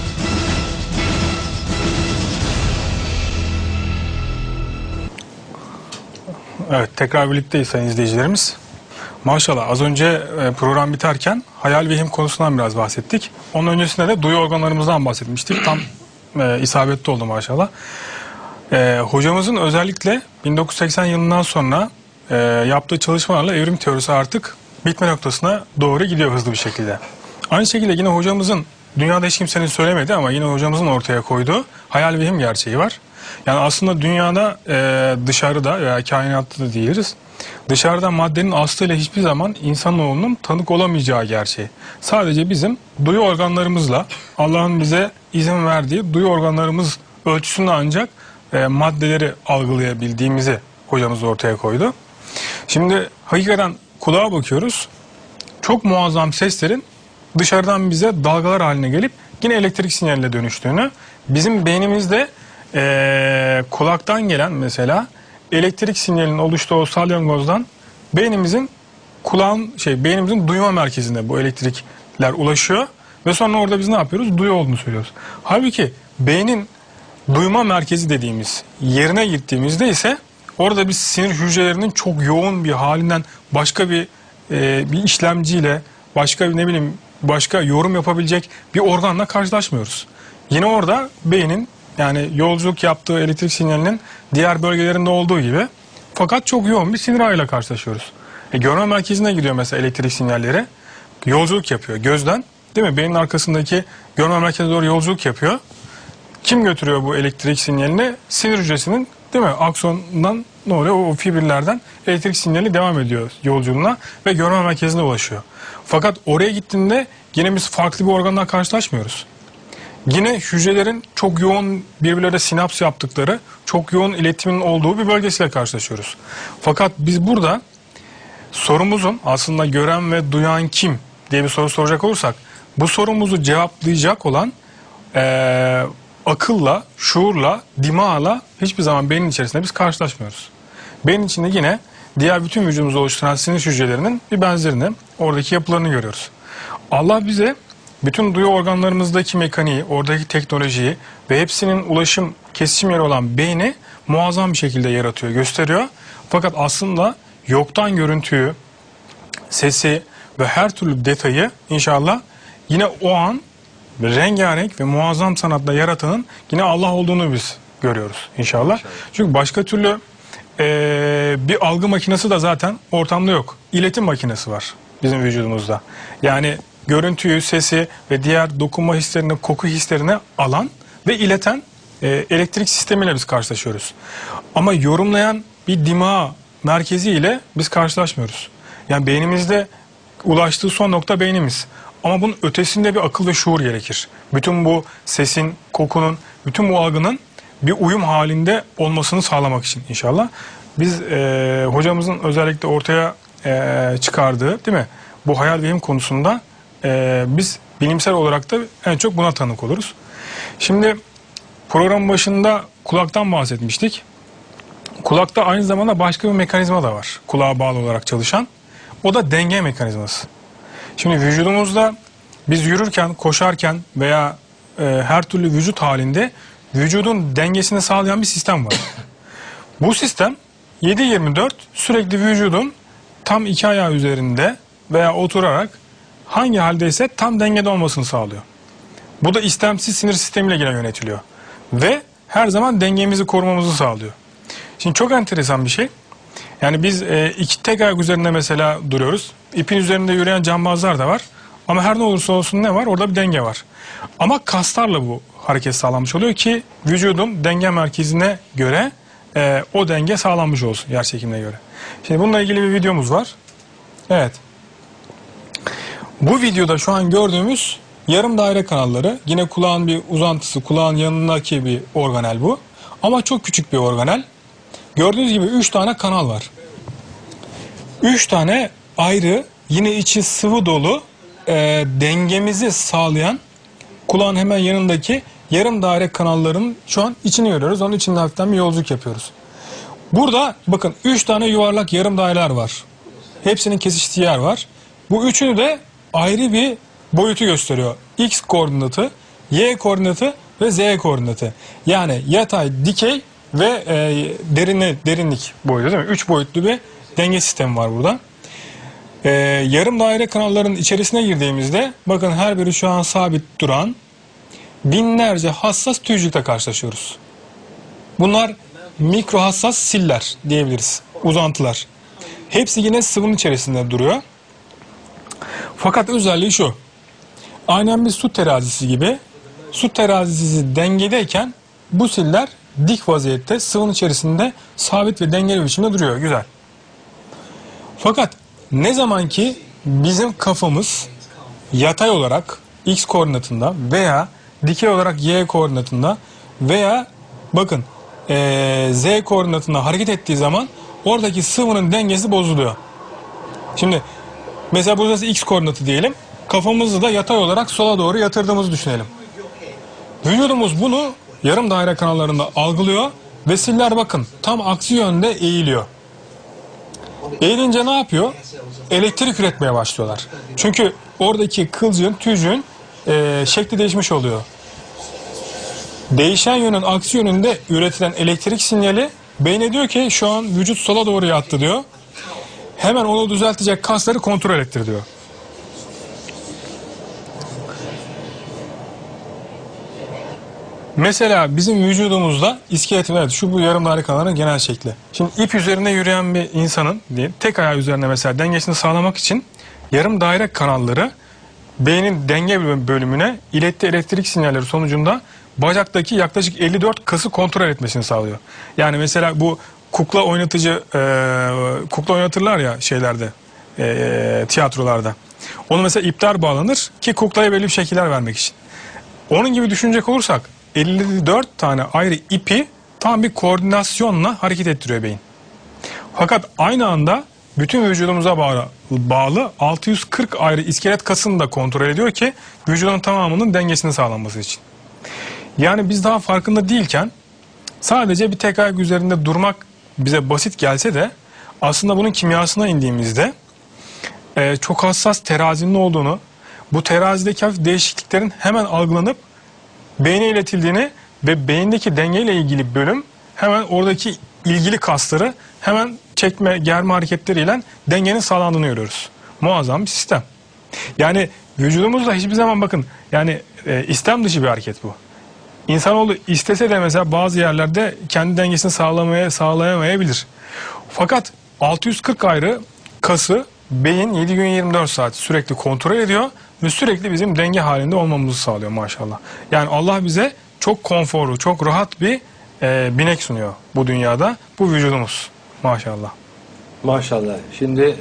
Evet, tekrar birlikteyiz sayın izleyicilerimiz. Maşallah az önce program biterken hayal vehim konusundan biraz bahsettik. Onun öncesinde de duyu organlarımızdan bahsetmiştik. Tam isabetli oldu maşallah. Hocamızın özellikle 1980 yılından sonra yaptığı çalışmalarla evrim teorisi artık bitme noktasına doğru gidiyor hızlı bir şekilde. Aynı şekilde yine hocamızın, dünyada hiç kimsenin söylemedi ama yine hocamızın ortaya koyduğu hayal vehim gerçeği var. Yani aslında dünyada dışarıda veya kainatta da diyebiliriz. Dışarıda maddenin aslıyla hiçbir zaman insanoğlunun tanık olamayacağı gerçeği. Sadece bizim duyu organlarımızla, Allah'ın bize izin verdiği duyu organlarımız ölçüsünde ancak maddeleri algılayabildiğimizi hocamız ortaya koydu. Şimdi hakikaten kulağa bakıyoruz. Çok muazzam seslerin dışarıdan bize dalgalar haline gelip yine elektrik sinyaline dönüştüğünü, bizim beynimizde kulaktan gelen mesela elektrik sinyalinin oluştuğu o salyangozdan beynimizin beynimizin duyma merkezine bu elektrikler ulaşıyor ve sonra orada biz ne yapıyoruz? Duyu olduğunu söylüyoruz. Halbuki beynin duyma merkezi dediğimiz yerine gittiğimizde ise orada biz sinir hücrelerinin çok yoğun bir halinden başka bir işlemciyle, başka bir ne bileyim başka yorum yapabilecek bir organla karşılaşmıyoruz. Yine orada beynin yani yolculuk yaptığı elektrik sinyalinin diğer bölgelerinde olduğu gibi fakat çok yoğun bir sinir ağıyla karşılaşıyoruz. Görme merkezine gidiyor mesela elektrik sinyalleri. Yolculuk yapıyor gözden, değil mi? Beynin arkasındaki görme merkezine doğru yolculuk yapıyor. Kim götürüyor bu elektrik sinyalini? Sinir hücresinin, değil mi? Aksondan ne oluyor? O fibrillerden elektrik sinyali devam ediyor yolculuğuna ve görme merkezine ulaşıyor. Fakat oraya gittiğinde yine biz farklı bir organla karşılaşmıyoruz. Yine hücrelerin çok yoğun birbirlerine sinaps yaptıkları, çok yoğun iletimin olduğu bir bölgesiyle karşılaşıyoruz. Fakat biz burada sorumuzun aslında gören ve duyan kim diye bir soru soracak olursak, bu sorumuzu cevaplayacak olan akılla, şuurla, dimağla hiçbir zaman beynin içerisinde biz karşılaşmıyoruz. Beynin içinde yine diğer bütün vücudumuzu oluşturan sinir hücrelerinin bir benzerini, oradaki yapılarını görüyoruz. Allah bize bütün duyu organlarımızdaki mekaniği, oradaki teknolojiyi ve hepsinin ulaşım, kesişim yeri olan beyni muazzam bir şekilde yaratıyor, gösteriyor. Fakat aslında yoktan görüntüyü, sesi ve her türlü detayı inşallah yine o an rengarenk ve muazzam sanatla yaratanın yine Allah olduğunu biz görüyoruz inşallah. Çünkü başka türlü bir algı makinesi de zaten ortamda yok. İletim makinesi var bizim vücudumuzda. Yani görüntüyü, sesi ve diğer dokunma hislerini, koku hislerini alan ve ileten elektrik sistemiyle biz karşılaşıyoruz. Ama yorumlayan bir dimağ merkezi ile biz karşılaşmıyoruz. Yani beynimizde ulaştığı son nokta beynimiz. Ama bunun ötesinde bir akıl ve şuur gerekir. Bütün bu sesin, kokunun, bütün bu algının bir uyum halinde olmasını sağlamak için inşallah. Biz hocamızın özellikle ortaya çıkardığı, değil mi? Bu hayal vehim konusunda biz bilimsel olarak da en çok buna tanık oluruz. Şimdi programın başında kulaktan bahsetmiştik. Kulakta aynı zamanda başka bir mekanizma da var. Kulağa bağlı olarak çalışan. O da denge mekanizması. Şimdi vücudumuzda biz yürürken, koşarken veya her türlü vücut halinde vücudun dengesini sağlayan bir sistem var. Bu sistem 7/24 sürekli vücudun tam iki ayağı üzerinde veya oturarak hangi haldeyse tam dengede olmasını sağlıyor. Bu da istemsiz sinir sistemiyle yine yönetiliyor. Ve her zaman dengemizi korumamızı sağlıyor. Şimdi çok enteresan bir şey. Yani biz iki tek ayak üzerinde mesela duruyoruz. İpin üzerinde yürüyen cambazlar da var. Ama her ne olursa olsun ne var? Orada bir denge var. Ama kaslarla bu hareket sağlanmış oluyor ki vücudun denge merkezine göre o denge sağlanmış olsun yer çekimine göre. Şimdi bununla ilgili bir videomuz var. Evet. Bu videoda şu an gördüğümüz yarım daire kanalları. Yine kulağın bir uzantısı, kulağın yanındaki bir organel bu. Ama çok küçük bir organel. Gördüğünüz gibi 3 tane kanal var. 3 tane ayrı, yine içi sıvı dolu dengemizi sağlayan kulağın hemen yanındaki yarım daire kanalların şu an içini görüyoruz. Onun içinde hafiften bir yolculuk yapıyoruz. Burada bakın 3 tane yuvarlak yarım daireler var. Hepsinin kesiştiği yer var. Bu üçünü de ayrı bir boyutu gösteriyor. X koordinatı, Y koordinatı ve Z koordinatı. Yani yatay, dikey ve derinlik boyutu, değil mi? 3 boyutlu bir denge sistemi var burada. Yarım daire kanalların içerisine girdiğimizde bakın her biri şu an sabit duran binlerce hassas tüycükle karşılaşıyoruz. Bunlar mikro hassas siller diyebiliriz. Uzantılar. Hepsi yine sıvının içerisinde duruyor. Fakat özelliği şu. Aynen bir su terazisi gibi. Su terazisi dengedeyken bu siller dik vaziyette sıvının içerisinde sabit ve dengeli bir biçimde duruyor. Güzel. Fakat ne zaman ki bizim kafamız yatay olarak X koordinatında veya dikey olarak Y koordinatında veya bakın Z koordinatında hareket ettiği zaman oradaki sıvının dengesi bozuluyor. Şimdi mesela burası X koordinatı diyelim. Kafamızı da yatay olarak sola doğru yatırdığımızı düşünelim. Vücudumuz bunu yarım daire kanallarında algılıyor ve siller bakın tam aksi yönde eğiliyor. Eğilince ne yapıyor? Elektrik üretmeye başlıyorlar. Çünkü oradaki kılcığın, tüycüğün şekli değişmiş oluyor. Değişen yönün aksi yönünde üretilen elektrik sinyali beyne diyor ki şu an vücut sola doğru yattı diyor. Hemen onu düzeltecek kasları kontrol ettir diyor. Mesela bizim vücudumuzda iskeletin, evet, şu bu yarım daire kanalının genel şekli. Şimdi ip üzerinde yürüyen bir insanın tek ayağı üzerinde mesela dengesini sağlamak için yarım daire kanalları beynin denge bölümüne ilettiği elektrik sinyalleri sonucunda bacaktaki yaklaşık 54 kası kontrol etmesini sağlıyor. Yani mesela bu kukla oynatırlar ya şeylerde, tiyatrolarda. Onu mesela ipler bağlanır ki kuklaya belli bir şekiller vermek için. Onun gibi düşünecek olursak 54 tane ayrı ipi tam bir koordinasyonla hareket ettiriyor beyin. Fakat aynı anda bütün vücudumuza bağlı 640 ayrı iskelet kasını da kontrol ediyor ki vücudun tamamının dengesini sağlanması için. Yani biz daha farkında değilken sadece bir tek ayak üzerinde durmak bize basit gelse de aslında bunun kimyasına indiğimizde çok hassas terazinin olduğunu, bu terazideki hafif değişikliklerin hemen algılanıp beyne iletildiğini ve beyindeki dengeyle ilgili bölüm hemen oradaki ilgili kasları hemen çekme, germe hareketleriyle dengenin sağlandığını görüyoruz. Muazzam bir sistem. Yani vücudumuzda hiçbir zaman bakın yani istem dışı bir hareket bu. İnsanoğlu istese de mesela bazı yerlerde kendi dengesini sağlayamayabilir. Fakat 640 ayrı kası beyin 7 gün 24 saat sürekli kontrol ediyor ve sürekli bizim denge halinde olmamızı sağlıyor maşallah. Yani Allah bize çok konforlu, çok rahat bir binek sunuyor bu dünyada. Bu vücudumuz maşallah. Maşallah. Şimdi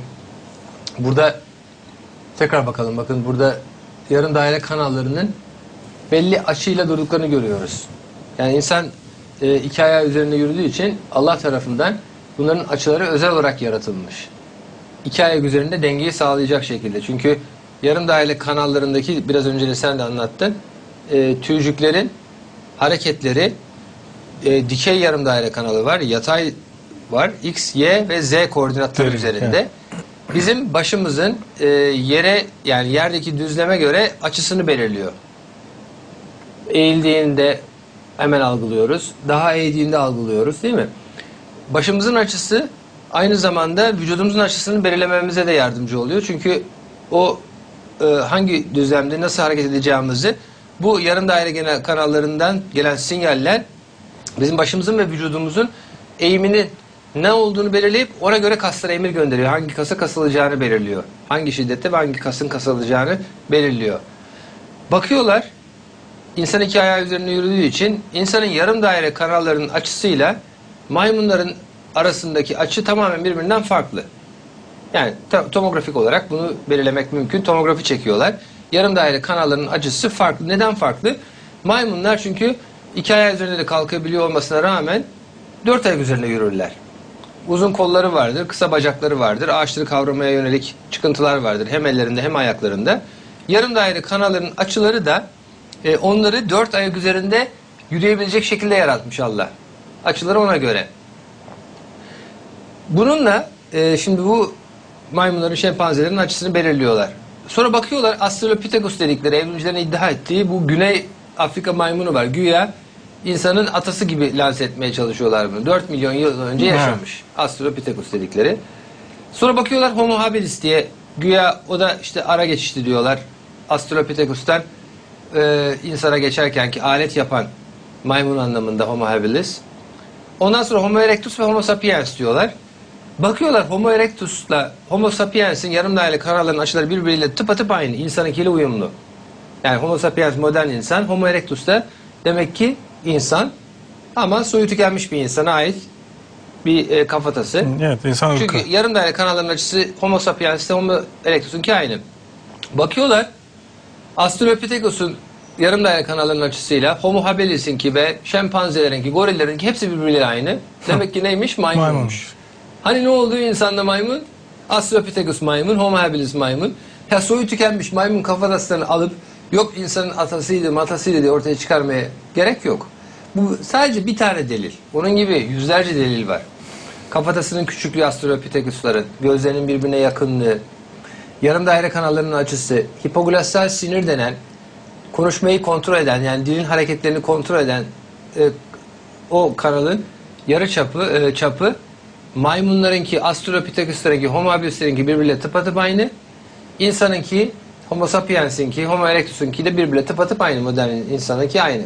burada tekrar bakalım. Bakın burada yarım daire kanallarının belli açıyla durduklarını görüyoruz. Yani insan iki ayağı üzerinde yürüdüğü için Allah tarafından bunların açıları özel olarak yaratılmış. İki ayak üzerinde dengeyi sağlayacak şekilde. Çünkü yarım daire kanallarındaki biraz önce de sen de anlattın. Tüycüklerin hareketleri dikey yarım daire kanalı var, yatay var. X, Y ve Z koordinatları üzerinde. Evet. Bizim başımızın yere yani yerdeki düzleme göre açısını belirliyor. Eğildiğinde hemen algılıyoruz. Daha eğdiğinde algılıyoruz değil mi? Başımızın açısı aynı zamanda vücudumuzun açısını belirlememize de yardımcı oluyor. Çünkü o hangi düzlemde nasıl hareket edeceğimizi bu yarım daire kanallarından gelen sinyaller bizim başımızın ve vücudumuzun eğiminin ne olduğunu belirleyip ona göre kaslara emir gönderiyor. Hangi kasa kasılacağını belirliyor. Hangi şiddette ve hangi kasın kasılacağını belirliyor. Bakıyorlar, insan iki ayağı üzerinde yürüdüğü için insanın yarım daire kanallarının açısıyla maymunların arasındaki açı tamamen birbirinden farklı. Yani tomografik olarak bunu belirlemek mümkün. Tomografi çekiyorlar. Yarım daire kanallarının açısı farklı. Neden farklı? Maymunlar çünkü iki ayağı üzerinde de kalkabiliyor olmasına rağmen dört ayak üzerinde yürürler. Uzun kolları vardır, kısa bacakları vardır, ağaçları kavramaya yönelik çıkıntılar vardır hem ellerinde hem ayaklarında. Yarım daire kanalların açıları da onları dört ayak üzerinde yürüyebilecek şekilde yaratmış Allah. Açıları ona göre. Bununla şimdi bu maymunların, şempanzelerin açısını belirliyorlar. Sonra bakıyorlar Australopithecus dedikleri evrimcilerin iddia ettiği bu Güney Afrika maymunu var. Güya insanın atası gibi lanse etmeye çalışıyorlar bunu. 4 milyon yıl önce yaşamış. Australopithecus dedikleri. Sonra bakıyorlar Homo habilis diye. Güya o da işte ara geçişti diyorlar. Australopithecus'tan insana geçerken ki alet yapan maymun anlamında Homo habilis. Ondan sonra Homo erectus ve Homo sapiens diyorlar. Bakıyorlar Homo erectus'la Homo sapiens'in yarım daire kanallarının açıları birbiriyle tıpatıp aynı. İnsanınkiyle uyumlu. Yani Homo sapiens modern insan, Homo erectus da demek ki insan ama soyu tükenmiş bir insana ait bir kafatası. Evet, insan çünkü ırkı. Yarım daire kanalların açısı Homo sapiens ile Homo erectus'unki aynı. Bakıyorlar Australopithecus'un yarım daire kanallarının açısıyla Homo habilis'inki ve şempanzelerinki, gorillerinki hepsi birbiriyle aynı. Demek ki neymiş? Maymunmuş. Hani ne oldu insanda maymun? Australopithecus maymun, Homo habilis maymun. Ya soyu tükenmiş maymun kafatasını alıp yok insanın atasıydı matasıydı diye ortaya çıkarmaya gerek yok. Bu sadece bir tane delil. Onun gibi yüzlerce delil var. Kafatasının küçüklüğü Australopithecus'ların, gözlerinin birbirine yakınlığı, yarım daire kanallarının açısı, hipoglossal sinir denen konuşmayı kontrol eden, yani dilin hareketlerini kontrol eden o kanalın yarı çapı maymunlarınki, Australopithecus'larınki, Homo habilis'lerinki birbiriyle tıpatıp aynı. İnsanınki, Homo sapiens'inki, Homo erectus'unki de birbiriyle tıpatıp aynı. Modern insanınki aynı.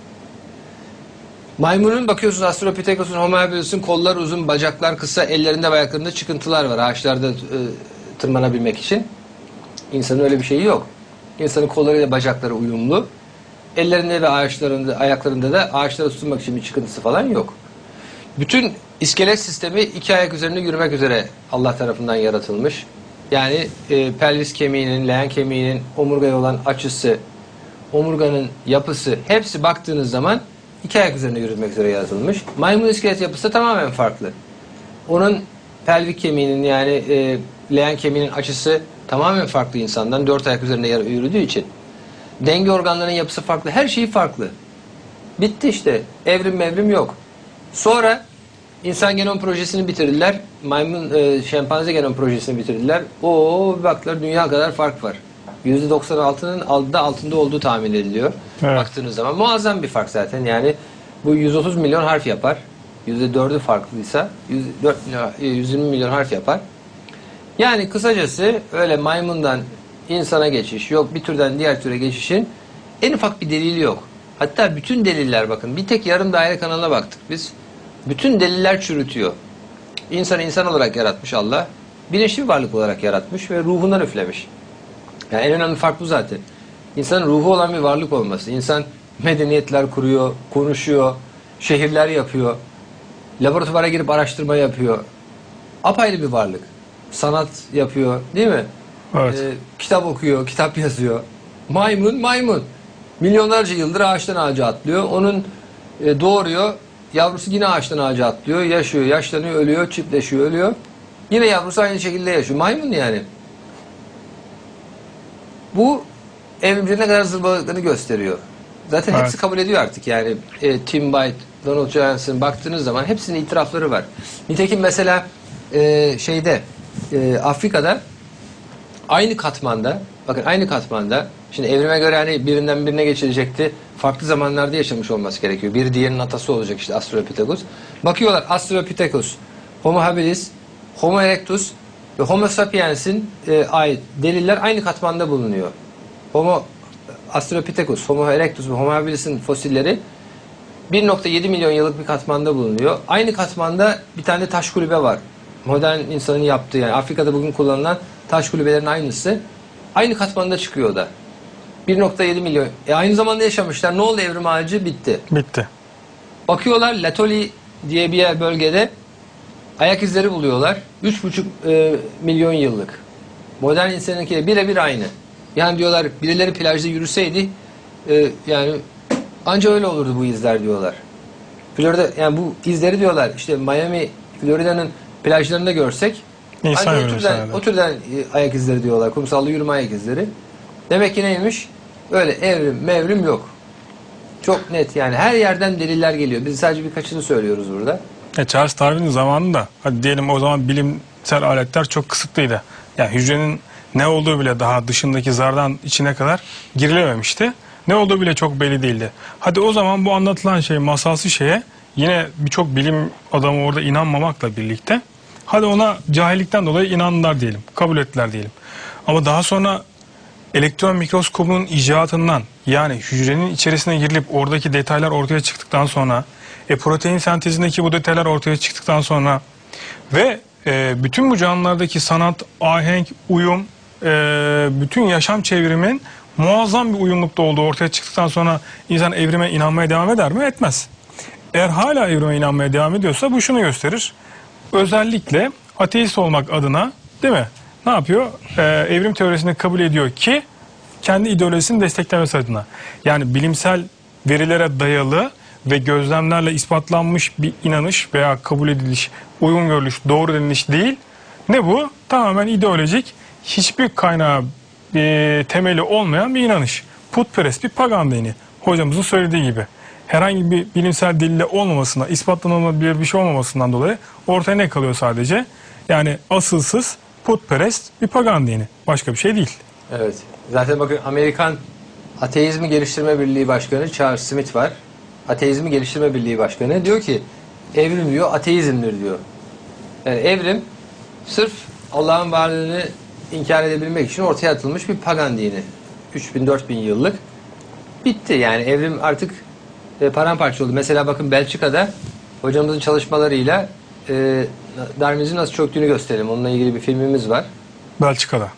Maymunun bakıyorsunuz, Australopithecus'un, Homo habilis'in kollar uzun, bacaklar kısa, ellerinde ve ayaklarında çıkıntılar var ağaçlarda tırmanabilmek için. İnsanın öyle bir şeyi yok. İnsanın kollarıyla bacakları uyumlu. Ellerinde ve ayaklarında da ağaçlara tutunmak için bir çıkıntısı falan yok. Bütün iskelet sistemi iki ayak üzerinde yürümek üzere Allah tarafından yaratılmış. Yani pelvis kemiğinin, leğen kemiğinin omurgaya olan açısı, omurganın yapısı, hepsi baktığınız zaman iki ayak üzerinde yürümek üzere yaratılmış. Maymun iskelet yapısı tamamen farklı. Onun pelvik kemiğinin, yani leğen kemiğinin açısı tamamen farklı insandan. Dört ayak üzerinde yürüdüğü için. Denge organlarının yapısı farklı. Her şeyi farklı. Bitti işte. Evrim yok. Sonra insan genom projesini bitirdiler. Şempanze genom projesini bitirdiler. Bir baktılar, dünya kadar fark var. %96'nın altında olduğu tahmin ediliyor. Evet. Baktığınız zaman muazzam bir fark zaten. Yani bu 130 milyon harf yapar. %4'ü farklıysa 120 milyon harf yapar. Yani kısacası öyle maymundan insana geçiş yok, bir türden diğer türe geçişin en ufak bir delili yok. Hatta bütün deliller, bakın, bir tek yarım daire kanalına baktık biz. Bütün deliller çürütüyor. İnsanı insan olarak yaratmış Allah. Bilinçli bir varlık olarak yaratmış ve ruhundan üflemiş. Yani en önemli fark bu zaten. İnsanın ruhu olan bir varlık olması. İnsan medeniyetler kuruyor, konuşuyor, şehirler yapıyor, laboratuvara girip araştırma yapıyor. Apayrı bir varlık. Sanat yapıyor, değil mi? Evet. Kitap okuyor, kitap yazıyor. Maymun. Milyonlarca yıldır ağaçtan ağaca atlıyor. Onun doğuruyor. Yavrusu yine ağaçtan ağaca atlıyor. Yaşıyor, yaşlanıyor, ölüyor, çiftleşiyor, ölüyor. Yine yavrusu aynı şekilde yaşıyor. Maymun yani. Bu evrimcinin ne kadar zırvalıklarını gösteriyor. Zaten Evet. hepsi kabul ediyor artık yani. Tim White, Donald Johansson baktığınız zaman hepsinin itirafları var. Nitekim mesela Afrika'da aynı katmanda, bakın aynı katmanda, şimdi evrime göre hani birinden birine geçilecekti. Farklı zamanlarda yaşamış olması gerekiyor. Biri diğerinin atası olacak, işte Australopithecus. Bakıyorlar, Australopithecus, Homo habilis, Homo erectus ve Homo sapiens'in ait deliller aynı katmanda bulunuyor. Australopithecus, Homo erectus ve Homo habilis'in fosilleri 1.7 milyon yıllık bir katmanda bulunuyor. Aynı katmanda bir tane taş kulübe var. Modern insanın yaptığı, yani Afrika'da bugün kullanılan taş kulübelerin aynısı. Aynı katmanda çıkıyor da. 1.7 milyon. Aynı zamanda yaşamışlar. Ne oldu evrim ağacı? Bitti. Bitti. Bakıyorlar, Latoli diye bir bölgede ayak izleri buluyorlar. 3.5 milyon yıllık. Modern insanınkiyle birebir aynı. Yani diyorlar, birileri plajda yürüseydi yani anca öyle olurdu bu izler diyorlar. Florida, yani bu izleri diyorlar işte Miami, Florida'nın plajlarında görsek İnsan ancak yürümüş o türden ayak izleri diyorlar. Kumsalda yürüme ayak izleri. Demek ki neymiş? Öyle evrim yok. Çok net yani, her yerden deliller geliyor. Biz sadece birkaçını söylüyoruz burada. Charles Darwin'in zamanında, hadi diyelim o zaman bilimsel aletler çok kısıtlıydı. Yani hücrenin ne olduğu bile daha dışındaki zardan içine kadar girilememişti. Ne olduğu bile çok belli değildi. Hadi o zaman bu anlatılan şey, masalsı şeye yine birçok bilim adamı orada inanmamakla birlikte, hadi ona cahillikten dolayı inandılar diyelim, kabul ettiler diyelim. Ama daha sonra elektron mikroskobunun icatından, yani hücrenin içerisine girilip oradaki detaylar ortaya çıktıktan sonra, protein sentezindeki bu detaylar ortaya çıktıktan sonra ve bütün bu canlılardaki sanat, ahenk, uyum, bütün yaşam çevrimin muazzam bir uyumlukta olduğu ortaya çıktıktan sonra insan evrime inanmaya devam eder mi? Etmez. Eğer hala evrime inanmaya devam ediyorsa bu şunu gösterir. Özellikle ateist olmak adına, değil mi? Ne yapıyor? Evrim teorisini kabul ediyor ki kendi ideolojisini desteklemesi adına. Yani bilimsel verilere dayalı ve gözlemlerle ispatlanmış bir inanış veya kabul ediliş, uygun görülüş, doğru deniliş değil. Ne bu? Tamamen ideolojik, hiçbir kaynağı, temeli olmayan bir inanış. Putperest, bir pagan dini. Hocamızın söylediği gibi. Herhangi bir bilimsel delille olmamasından, ispatlanabilir bir şey olmamasından dolayı ortaya ne kalıyor sadece? Yani asılsız, putperest bir pagan dini. Başka bir şey değil. Evet. Zaten bakın, Amerikan Ateizmi Geliştirme Birliği Başkanı Charles Smith var. Ateizmi Geliştirme Birliği Başkanı diyor ki evrim diyor ateizmdir diyor. Yani evrim sırf Allah'ın varlığını inkar edebilmek için ortaya atılmış bir pagan dini. 3000-4000 yıllık. Bitti yani evrim artık paramparça oldu. Mesela bakın Belçika'da hocamızın çalışmalarıyla Darwinizmin nasıl çöktüğünü gösterelim. Onunla ilgili bir filmimiz var. Belçika'da.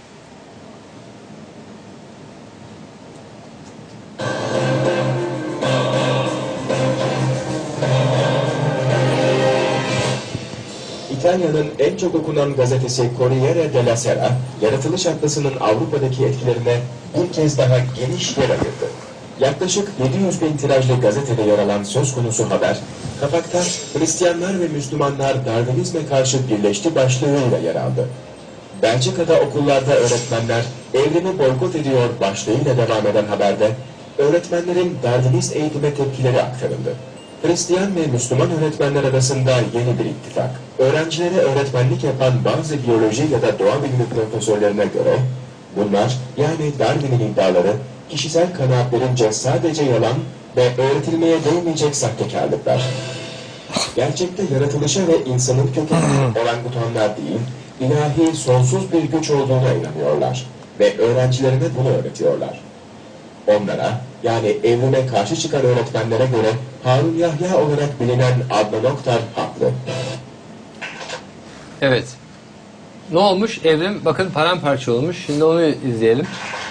İtalya'nın en çok okunan gazetesi Corriere della Sera, yaratılış atlasının Avrupa'daki etkilerine bir kez daha geniş yer ayırdı. Yaklaşık 700 bin tirajlı gazetede yer alan söz konusu haber, kapakta Hristiyanlar ve Müslümanlar Darwinizme karşı birleşti başlığıyla yer aldı. Belçika'da okullarda öğretmenler evrimi boykot ediyor başlığıyla devam eden haberde, öğretmenlerin Darwinist eğitime tepkileri aktarıldı. Hristiyan ve Müslüman öğretmenler arasında yeni bir ittifak. Öğrencilere öğretmenlik yapan bazı biyoloji ya da doğa bilimi profesörlerine göre, bunlar yani Darwin'in iddiaları, kişisel kanaatlerince sadece yalan ve öğretilmeye değmeyecek sahtekarlıklar. Gerçekte yaratılışa ve insanın kökenli orangutanlar değil, ilahi sonsuz bir güç olduğuna inanıyorlar ve öğrencilerine bunu öğretiyorlar. Onlara, yani evrime karşı çıkan öğretmenlere göre Harun Yahya olarak bilinen Adnan Oktar haklı. Evet. Ne olmuş? Evrim bakın paramparça olmuş. Şimdi onu izleyelim.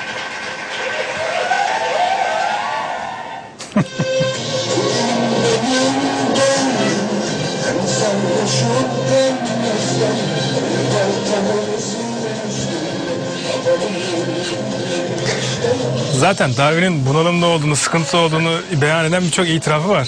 Zaten Darwin'in bunalımda olduğunu, sıkıntı olduğunu beyan eden birçok itirafı var.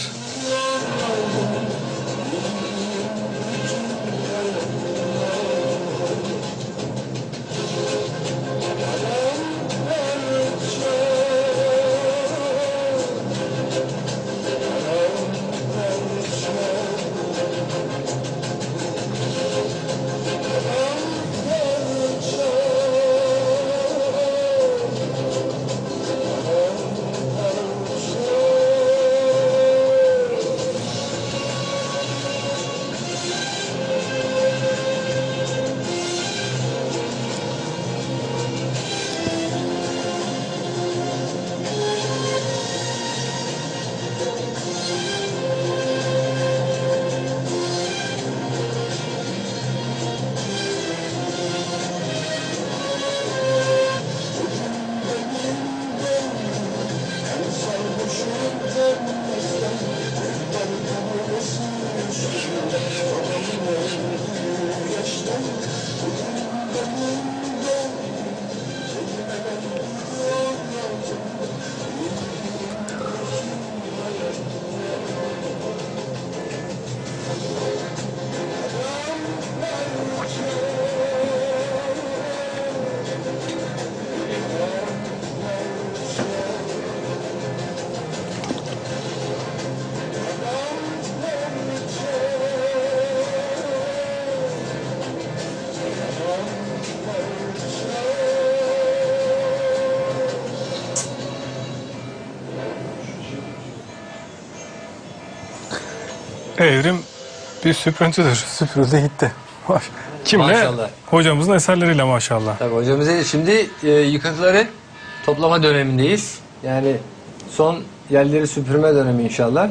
Evrim bir süprüntüdür. Süpürüldü gitti. Kimle? Maşallah. Hocamızın eserleriyle maşallah. Tabii hocamız şimdi yıkıntıları toplama dönemindeyiz. Yani son yerleri süpürme dönemi inşallah.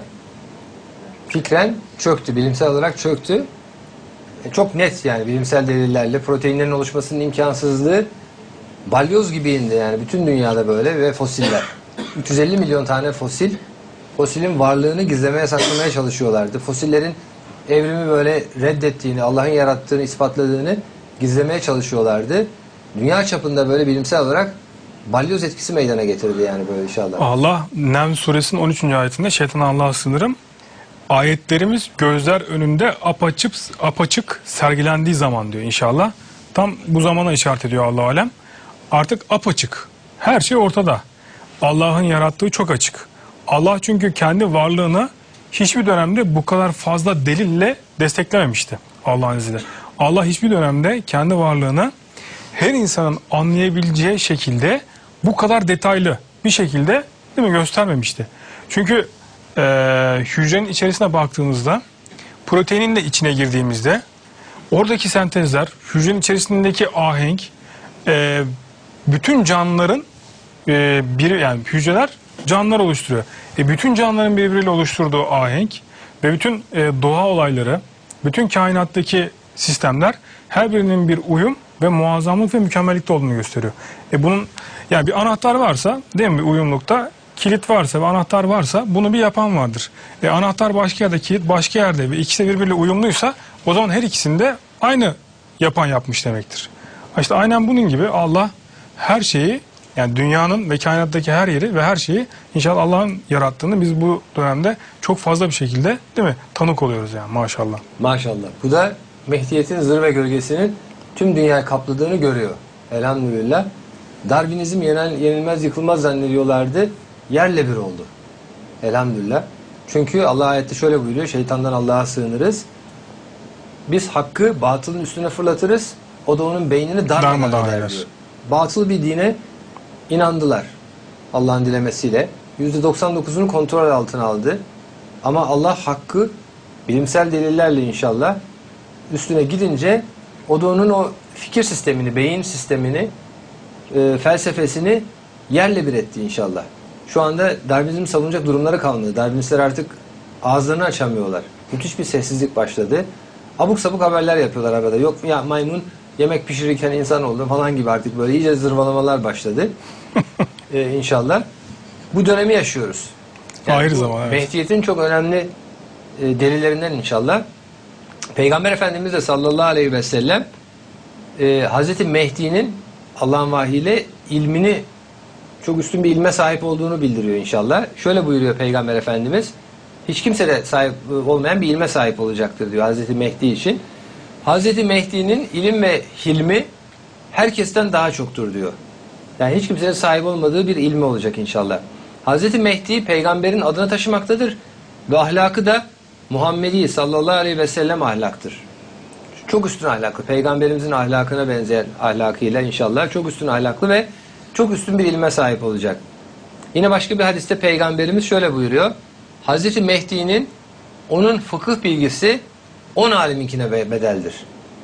Fikren çöktü, bilimsel olarak çöktü. Çok net yani bilimsel delillerle proteinlerin oluşmasının imkansızlığı balyoz gibi indi yani bütün dünyada böyle ve fosiller. 350 milyon tane fosilin varlığını gizlemeye saklamaya çalışıyorlardı. Fosillerin evrimi böyle reddettiğini, Allah'ın yarattığını, ispatladığını gizlemeye çalışıyorlardı. Dünya çapında böyle bilimsel olarak balyoz etkisi meydana getirdi yani böyle inşallah. Allah Neml suresinin 13. ayetinde şeytana Allah'a sığınırım. Ayetlerimiz gözler önünde apaçık sergilendiği zaman diyor inşallah. Tam bu zamana işaret ediyor Allah alem. Artık apaçık. Her şey ortada. Allah'ın yarattığı çok açık. Allah çünkü kendi varlığını hiçbir dönemde bu kadar fazla delille desteklememişti Allah'ın izniyle. Allah hiçbir dönemde kendi varlığını her insanın anlayabileceği şekilde bu kadar detaylı bir şekilde değil mi göstermemişti. Çünkü hücrenin içerisine baktığımızda proteinin de içine girdiğimizde oradaki sentezler, hücrenin içerisindeki ahenk bütün canlıların yani hücreler canlılar oluşturuyor. Bütün canlıların birbiriyle oluşturduğu ahenk ve bütün doğa olayları, bütün kainattaki sistemler her birinin bir uyum ve muazzamlık ve mükemmellikte olduğunu gösteriyor. Bunun yani bir anahtar varsa değil mi bir uyumlukta kilit varsa ve anahtar varsa bunu bir yapan vardır. Anahtar başka yerde, kilit başka yerde ve ikisi birbiriyle uyumluysa o zaman her ikisinde aynı yapan yapmış demektir. İşte aynen bunun gibi Allah her şeyi yani dünyanın ve kainattaki her yeri ve her şeyi inşallah Allah'ın yarattığını biz bu dönemde çok fazla bir şekilde değil mi tanık oluyoruz yani maşallah. Maşallah. Bu da Mehdiyet'in zırh ve gölgesinin tüm dünyayı kapladığını görüyor. Elhamdülillah. Darwinizm yenilmez yıkılmaz zannediyorlardı. Yerle bir oldu. Elhamdülillah. Çünkü Allah ayette şöyle buyuruyor. Şeytandan Allah'a sığınırız. Biz hakkı batılın üstüne fırlatırız. O da onun beynini darmadağın eder diyor. Batıl bir dine inandılar. Allah'ın dilemesiyle. %99'unu kontrol altına aldı. Ama Allah hakkı bilimsel delillerle inşallah üstüne gidince o da onun o fikir sistemini, beyin sistemini, felsefesini yerle bir etti inşallah. Şu anda Darwinizm savunacak durumları kalmadı. Darwinistler artık ağızlarını açamıyorlar. Müthiş bir sessizlik başladı. Abuk sabuk haberler yapıyorlar arada. Yok ya maymun yemek pişirirken insan oldu falan gibi artık böyle iyice zırvalamalar başladı. İnşallah. Bu dönemi yaşıyoruz. Yani ayrı zaman. Evet. Mehdiyet'in çok önemli delillerinden inşallah. Peygamber Efendimiz de sallallahu aleyhi ve sellem Hazreti Mehdi'nin Allah'ın vahiyle ilmini çok üstün bir ilme sahip olduğunu bildiriyor inşallah. Şöyle buyuruyor Peygamber Efendimiz. Hiç kimse de sahip olmayan bir ilme sahip olacaktır diyor Hazreti Mehdi için. Hazreti Mehdi'nin ilim ve hilmi herkesten daha çoktur diyor. Yani hiç kimsenin sahip olmadığı bir ilmi olacak inşallah. Hazreti Mehdi peygamberin adını taşımaktadır ve ahlakı da Muhammedi sallallahu aleyhi ve sellem ahlaktır. Çok üstün ahlaklı. Peygamberimizin ahlakına benzeyen ahlakıyla inşallah çok üstün ahlaklı ve çok üstün bir ilme sahip olacak. Yine başka bir hadiste peygamberimiz şöyle buyuruyor. Hazreti Mehdi'nin onun fıkıh bilgisi 10 aliminkine bedeldir.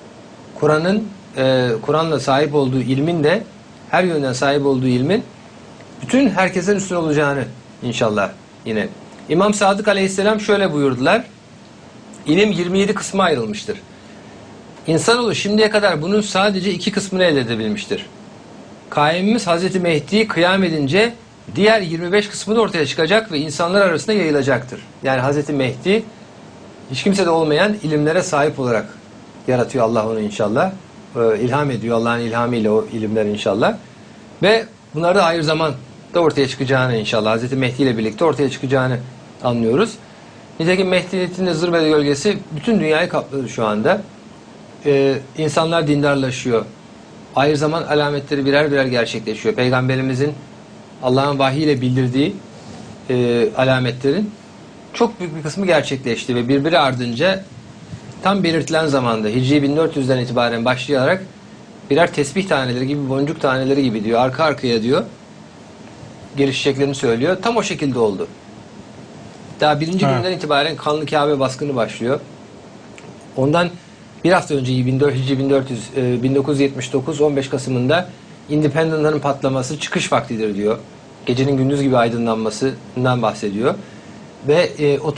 Kur'an'la sahip olduğu ilmin de her yönden sahip olduğu ilmin bütün herkesten üstün olacağını inşallah yine. İmam Sadık Aleyhisselam şöyle buyurdular. İlim 27 kısma ayrılmıştır. İnsanoğlu şimdiye kadar bunun sadece 2 kısmını elde edebilmiştir. Kaimimiz Hazreti Mehdi kıyam edince diğer 25 kısmı da ortaya çıkacak ve insanlar arasında yayılacaktır. Yani Hazreti Mehdi hiç kimsede olmayan ilimlere sahip olarak yaratıyor Allah onu inşallah. İlham ediyor Allah'ın ilhamıyla o ilimler inşallah. Ve bunları da hayır zaman da ortaya çıkacağını inşallah Hazreti Mehdi ile birlikte ortaya çıkacağını anlıyoruz. Nitekim Mehdiyet'in de zırh ve gölgesi bütün dünyayı kapladı şu anda. İnsanlar dindarlaşıyor. Hayır zaman alametleri birer birer gerçekleşiyor. Peygamberimizin Allah'ın vahiyle bildirdiği alametlerin çok büyük bir kısmı gerçekleşti ve birbiri ardınca tam belirtilen zamanda Hicri 1400'den itibaren başlayarak birer tesbih taneleri gibi, boncuk taneleri gibi diyor. Arka arkaya diyor. Gelişeceklerini söylüyor. Tam o şekilde oldu. Daha birinci günden itibaren kanlı Kabe baskını başlıyor. Ondan bir hafta önce Hicri 1979 15 Kasım'ında Independent'ların patlaması çıkış vaktidir diyor. Gecenin gündüz gibi aydınlanmasından bahsediyor. Ve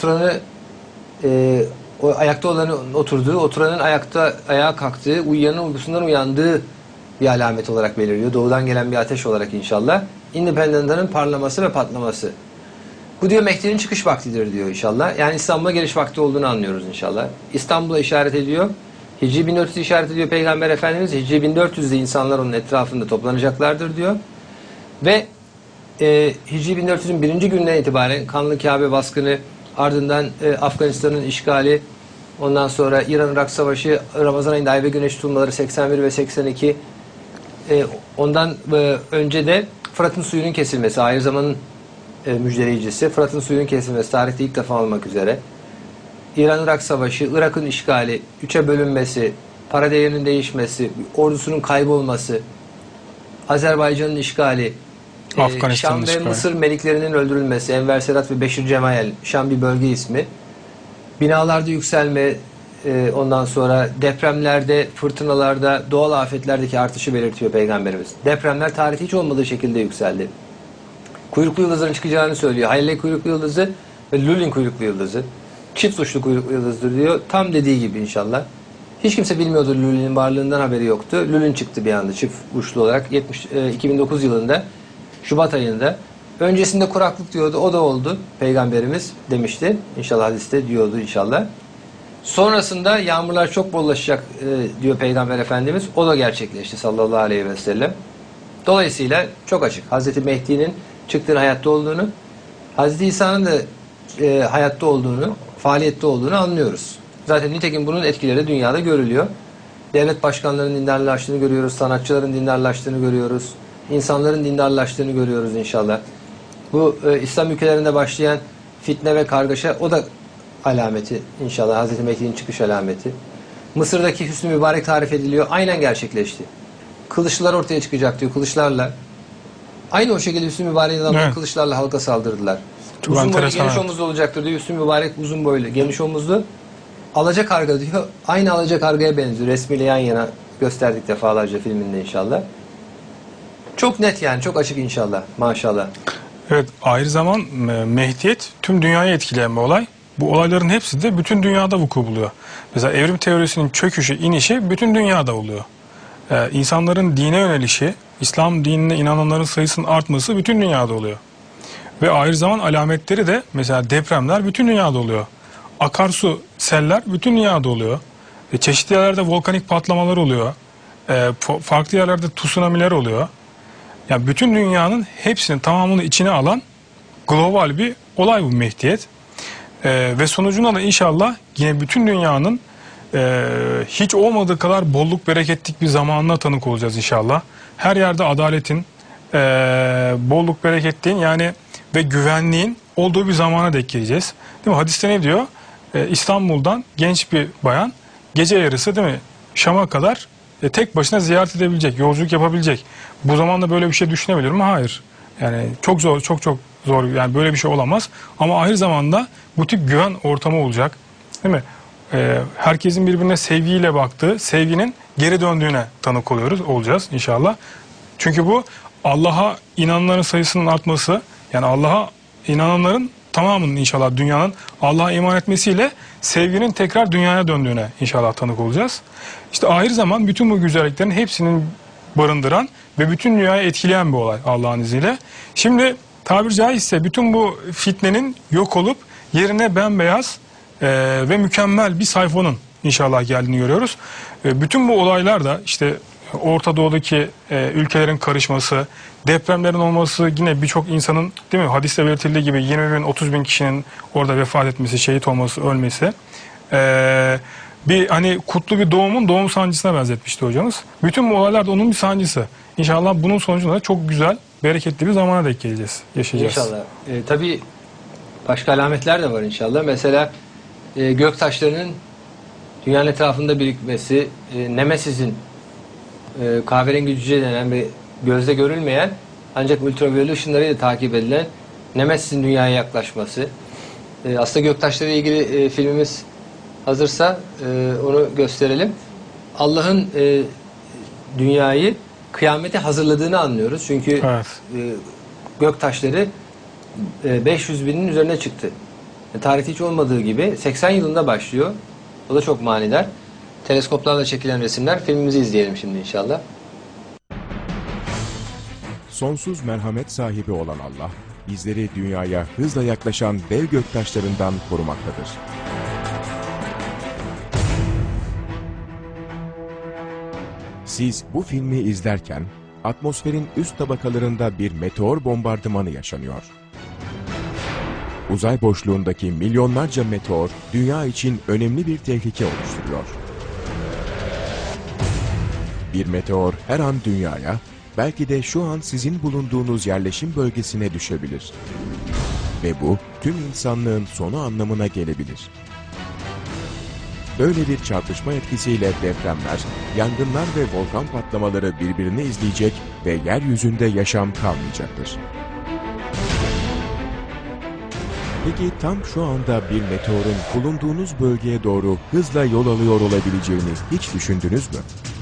ayakta olanın oturduğu, oturanın ayağa kalktığı, uyuyanın uykusundan uyandığı bir alamet olarak beliriyor. Doğudan gelen bir ateş olarak inşallah. Independent'ların parlaması ve patlaması. Bu diyor Mehdi'nin çıkış vaktidir diyor inşallah. Yani İstanbul'a geliş vakti olduğunu anlıyoruz inşallah. İstanbul'a işaret ediyor. Hicri 1400'ü işaret ediyor Peygamber Efendimiz. Hicri 1400'de insanlar onun etrafında toplanacaklardır diyor. Ve Hicri 1400'ün birinci günden itibaren kanlı Kabe baskını, ardından Afganistan'ın işgali, ondan sonra İran-Irak Savaşı, Ramazan ayında ay ve güneş tutulmaları 81 ve 82, ondan önce de Fırat'ın suyunun kesilmesi, ahir zamanın müjdeleyicisi, Fırat'ın suyunun kesilmesi tarihte ilk defa olmak üzere, İran-Irak Savaşı, Irak'ın işgali, 3'e bölünmesi, para değerinin değişmesi, ordusunun kaybolması, Azerbaycan'ın işgali, Afganistan'ın Şam ve işgali. Mısır meliklerinin öldürülmesi, Enver Sedat ve Beşir Cemayel, Şam bir bölge ismi. Binalarda yükselme, ondan sonra depremlerde, fırtınalarda, doğal afetlerdeki artışı belirtiyor Peygamberimiz. Depremler tarihte hiç olmadığı şekilde yükseldi. Kuyruklu yıldızların çıkacağını söylüyor. Halle kuyruklu yıldızı ve Lulin kuyruklu yıldızı. Çift uçlu kuyruklu yıldızdır diyor. Tam dediği gibi inşallah. Hiç kimse bilmiyordu, Lulin'in varlığından haberi yoktu. Lulin çıktı bir anda çift uçlu olarak 2009 yılında Şubat ayında. Öncesinde kuraklık diyordu, o da oldu. Peygamberimiz demişti. İnşallah hadiste diyordu inşallah. Sonrasında yağmurlar çok bollaşacak diyor Peygamber Efendimiz. O da gerçekleşti sallallahu aleyhi ve sellem. Dolayısıyla çok açık. Hazreti Mehdi'nin çıktığını, hayatta olduğunu, Hazreti İsa'nın da hayatta olduğunu, faaliyette olduğunu anlıyoruz. Zaten nitekim bunun etkileri dünyada görülüyor. Devlet başkanlarının dindarlaştığını görüyoruz, sanatçıların dindarlaştığını görüyoruz, insanların dindarlaştığını görüyoruz inşallah. Bu İslam ülkelerinde başlayan fitne ve kargaşa, o da alameti inşallah, Hazreti Mehdi'nin çıkış alameti. Mısır'daki Hüsnü Mübarek tarif ediliyor, aynen gerçekleşti. Kılıçlılar ortaya çıkacak diyor, kılıçlarla. Aynı o şekilde Hüsnü Mübarek'in adamları Evet. kılıçlarla halka saldırdılar. Çok Uzun boylu, enteresan. geniş omuzlu olacaktır diyor. Hüsnü Mübarek uzun boylu, geniş omuzlu. Alacakarga diyor. Aynı Alacakarga'ya benziyor. Resmiyle yan yana gösterdik defalarca filminde inşallah. Çok net yani, çok açık inşallah. Maşallah. Evet, ayrı zaman Mehdiyet tüm dünyayı etkileyen bir olay. Bu olayların hepsi de bütün dünyada vuku buluyor. Mesela evrim teorisinin çöküşü, inişi bütün dünyada oluyor. İnsanların dine yönelişi, İslam dinine inananların sayısının artması bütün dünyada oluyor. Ve ayrı zaman alametleri de mesela depremler bütün dünyada oluyor. Akarsu, seller bütün dünyada oluyor. Çeşitli yerlerde volkanik patlamalar oluyor. Farklı yerlerde tsunamiler oluyor. Yani bütün dünyanın hepsinin tamamını içine alan global bir olay bu Mehdiyet. Ve sonucunda da inşallah yine bütün dünyanın hiç olmadığı kadar bolluk bereketlik bir zamanına tanık olacağız inşallah. Her yerde adaletin, bolluk bereketliğin yani ve güvenliğin olduğu bir zamana denk geleceğiz. Değil mi? Hadiste ne diyor? İstanbul'dan genç bir bayan gece yarısı değil mi? Şam'a kadar tek başına ziyaret edebilecek, yolculuk yapabilecek. Bu zamanda böyle bir şey düşünebilir mi? Hayır. Yani çok zor, çok zor. Yani böyle bir şey olamaz. Ama aynı zamanda bu tip güven ortamı olacak. Değil mi? Herkesin birbirine sevgiyle baktığı, sevginin geri döndüğüne tanık olacağız inşallah. Çünkü bu Allah'a inananların sayısının artması, yani Allah'a inananların tamamının inşallah dünyanın Allah'a iman etmesiyle sevginin tekrar dünyaya döndüğüne inşallah tanık olacağız. İşte ahir zaman bütün bu güzelliklerin hepsinin barındıran ve bütün dünyayı etkileyen bir olay Allah'ın izniyle. Şimdi tabiri caizse bütün bu fitnenin yok olup yerine bembeyaz ve mükemmel bir sayfanın inşallah geldiğini görüyoruz. Bütün bu olaylar da işte Orta Doğu'daki ülkelerin karışması, depremlerin olması, yine birçok insanın değil mi hadiste belirtildiği gibi 20 bin 30 bin kişinin orada vefat etmesi, şehit olması, ölmesi. Bir hani kutlu bir doğum sancısına benzetmişti hocamız. Bütün bu olaylar da onun bir sancısı. İnşallah bunun sonucunda da çok güzel, bereketli bir zamana denk geleceğiz, yaşayacağız. İnşallah. Tabii başka alametler de var inşallah. Mesela gök taşlarının dünyanın etrafında birikmesi, Nemesis'in kahverengi cüce denen ve gözle görülmeyen ancak ultraviyole ışınlarıyla takip edilen Nemesis'in dünyaya yaklaşması. Aslında göktaşları ile ilgili filmimiz hazırsa onu gösterelim. Allah'ın dünyayı kıyamete hazırladığını anlıyoruz. Çünkü Evet. göktaşları 500 binin üzerine çıktı. Tarihte hiç olmadığı gibi 80 yılında başlıyor. O da çok manidar. Teleskoplarla çekilen resimler. Filmimizi izleyelim şimdi inşallah. Sonsuz merhamet sahibi olan Allah, bizleri dünyaya hızla yaklaşan dev göktaşlarından korumaktadır. Siz bu filmi izlerken, atmosferin üst tabakalarında bir meteor bombardımanı yaşanıyor. Uzay boşluğundaki milyonlarca meteor, dünya için önemli bir tehlike oluşturuyor. Bir meteor her an dünyaya, belki de şu an sizin bulunduğunuz yerleşim bölgesine düşebilir. Ve bu, tüm insanlığın sonu anlamına gelebilir. Böyle bir çarpışma etkisiyle depremler, yangınlar ve volkan patlamaları birbirini izleyecek ve yeryüzünde yaşam kalmayacaktır. Peki tam şu anda bir meteorun bulunduğunuz bölgeye doğru hızla yol alıyor olabileceğini hiç düşündünüz mü?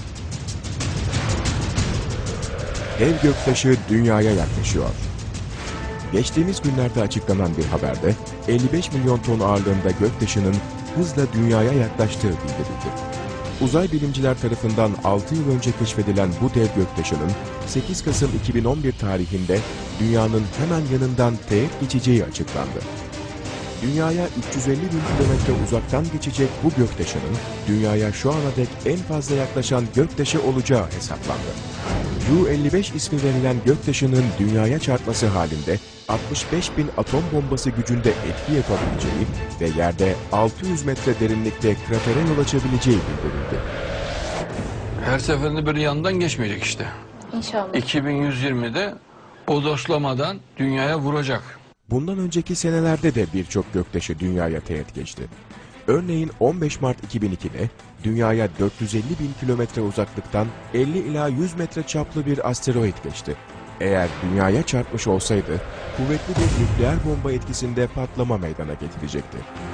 Dev göktaşı dünyaya yaklaşıyor. Geçtiğimiz günlerde açıklanan bir haberde 55 milyon ton ağırlığında göktaşının hızla dünyaya yaklaştığı bildirildi. Uzay bilimciler tarafından 6 yıl önce keşfedilen bu dev göktaşının 8 Kasım 2011 tarihinde dünyanın hemen yanından teğet geçeceği açıklandı. Dünyaya 350 bin kilometre uzaktan geçecek bu göktaşının dünyaya şu ana dek en fazla yaklaşan göktaşı olacağı hesaplandı. U-55 ismi verilen göktaşının dünyaya çarpması halinde 65 bin atom bombası gücünde etki yapabileceği ve yerde 600 metre derinlikte kratere yol açabileceği bildirildi. Her seferinde böyle yandan geçmeyecek işte. İnşallah. 2120'de bodoslamadan dünyaya vuracak. Bundan önceki senelerde de birçok göktaşı dünyaya teğet geçti. Örneğin 15 Mart 2002'de dünyaya 450 bin kilometre uzaklıktan 50 ila 100 metre çaplı bir asteroid geçti. Eğer dünyaya çarpmış olsaydı, kuvvetli bir nükleer bomba etkisinde patlama meydana getirecekti.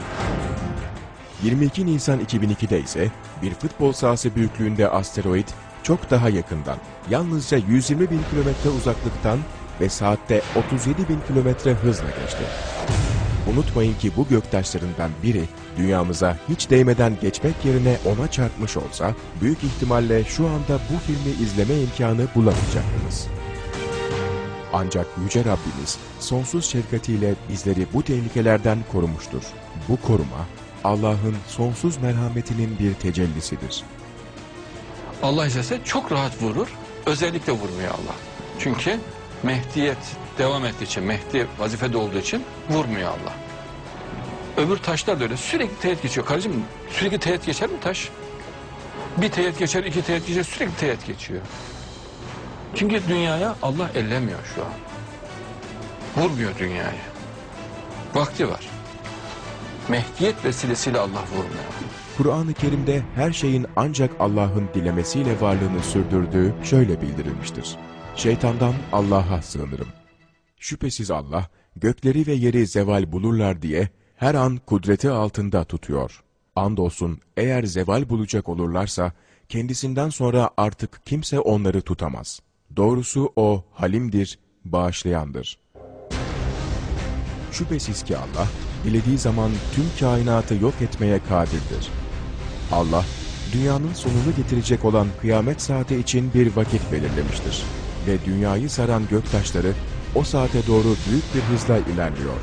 22 Nisan 2002'de ise bir futbol sahası büyüklüğünde asteroid çok daha yakından, yalnızca 120 bin kilometre uzaklıktan ve saatte 37 bin kilometre hızla geçti. Unutmayın ki bu göktaşlarından biri dünyamıza hiç değmeden geçmek yerine ona çarpmış olsa büyük ihtimalle şu anda bu filmi izleme imkanı bulamayacaktınız. Ancak Yüce Rabbimiz sonsuz şefkatiyle bizleri bu tehlikelerden korumuştur. Bu koruma Allah'ın sonsuz merhametinin bir tecellisidir. Allah istese çok rahat vurur. Özellikle vurmuyor Allah. Çünkü Mehdiyet devam ettiği için, Mehdi vazifede olduğu için vurmuyor Allah. Öbür taşlar da öyle sürekli teğet geçiyor. Kardeşim sürekli teğet geçer mi taş? Bir teğet geçer, iki teğet geçer, sürekli teğet geçiyor. Çünkü dünyaya Allah ellemiyor şu an. Vurmuyor dünyaya. Vakti var. Mehdiyet vesilesiyle Allah vurmuyor. Kur'an-ı Kerim'de her şeyin ancak Allah'ın dilemesiyle varlığını sürdürdüğü şöyle bildirilmiştir. Şeytandan Allah'a sığınırım. Şüphesiz Allah, gökleri ve yeri zeval bulurlar diye her an kudreti altında tutuyor. Andolsun eğer zeval bulacak olurlarsa, kendisinden sonra artık kimse onları tutamaz. Doğrusu o halimdir, bağışlayandır. Şüphesiz ki Allah, dilediği zaman tüm kainatı yok etmeye kadirdir. Allah, dünyanın sonunu getirecek olan kıyamet saati için bir vakit belirlemiştir. Ve dünyayı saran göktaşları o saate doğru büyük bir hızla ilerliyor.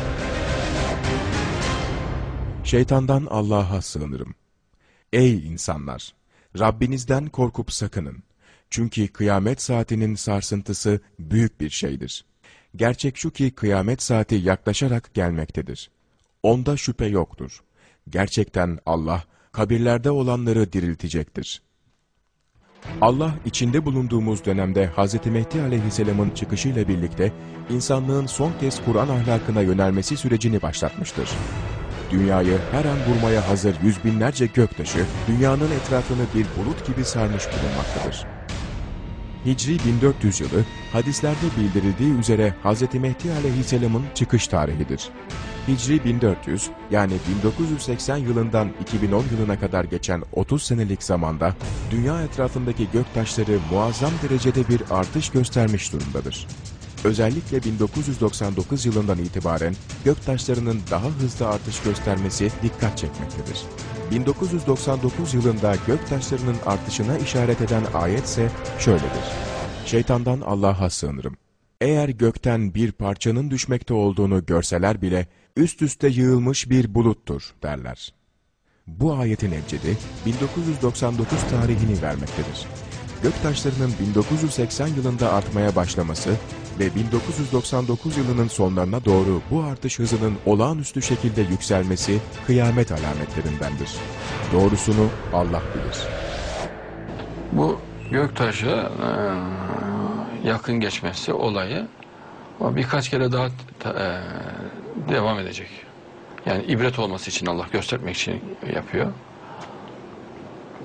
Şeytandan Allah'a sığınırım. Ey insanlar! Rabbinizden korkup sakının. Çünkü kıyamet saatinin sarsıntısı büyük bir şeydir. Gerçek şu ki kıyamet saati yaklaşarak gelmektedir. Onda şüphe yoktur. Gerçekten Allah, kabirlerde olanları diriltecektir. Allah içinde bulunduğumuz dönemde Hz. Mehdi Aleyhisselam'ın çıkışıyla birlikte insanlığın son kez Kur'an ahlakına yönelmesi sürecini başlatmıştır. Dünyayı her an vurmaya hazır yüz binlerce göktaşı, dünyanın etrafını bir bulut gibi sarmış bulunmaktadır. Hicri 1400 yılı, hadislerde bildirildiği üzere Hz. Mehdi Aleyhisselam'ın çıkış tarihidir. Hicri 1400, yani 1980 yılından 2010 yılına kadar geçen 30 senelik zamanda, dünya etrafındaki göktaşları muazzam derecede bir artış göstermiş durumdadır. Özellikle 1999 yılından itibaren göktaşlarının daha hızlı artış göstermesi dikkat çekmektedir. 1999 yılında göktaşlarının artışına işaret eden ayetse şöyledir. Şeytandan Allah'a sığınırım. Eğer gökten bir parçanın düşmekte olduğunu görseler bile üst üste yığılmış bir buluttur derler. Bu ayetin ebcedi 1999 tarihini vermektedir. Göktaşlarının 1980 yılında artmaya başlaması ve 1999 yılının sonlarına doğru bu artış hızının olağanüstü şekilde yükselmesi kıyamet alametlerindendir. Doğrusunu Allah bilir. Bu göktaşı yakın geçmesi olayı birkaç kere daha devam edecek. Yani ibret olması için Allah göstermek için yapıyor.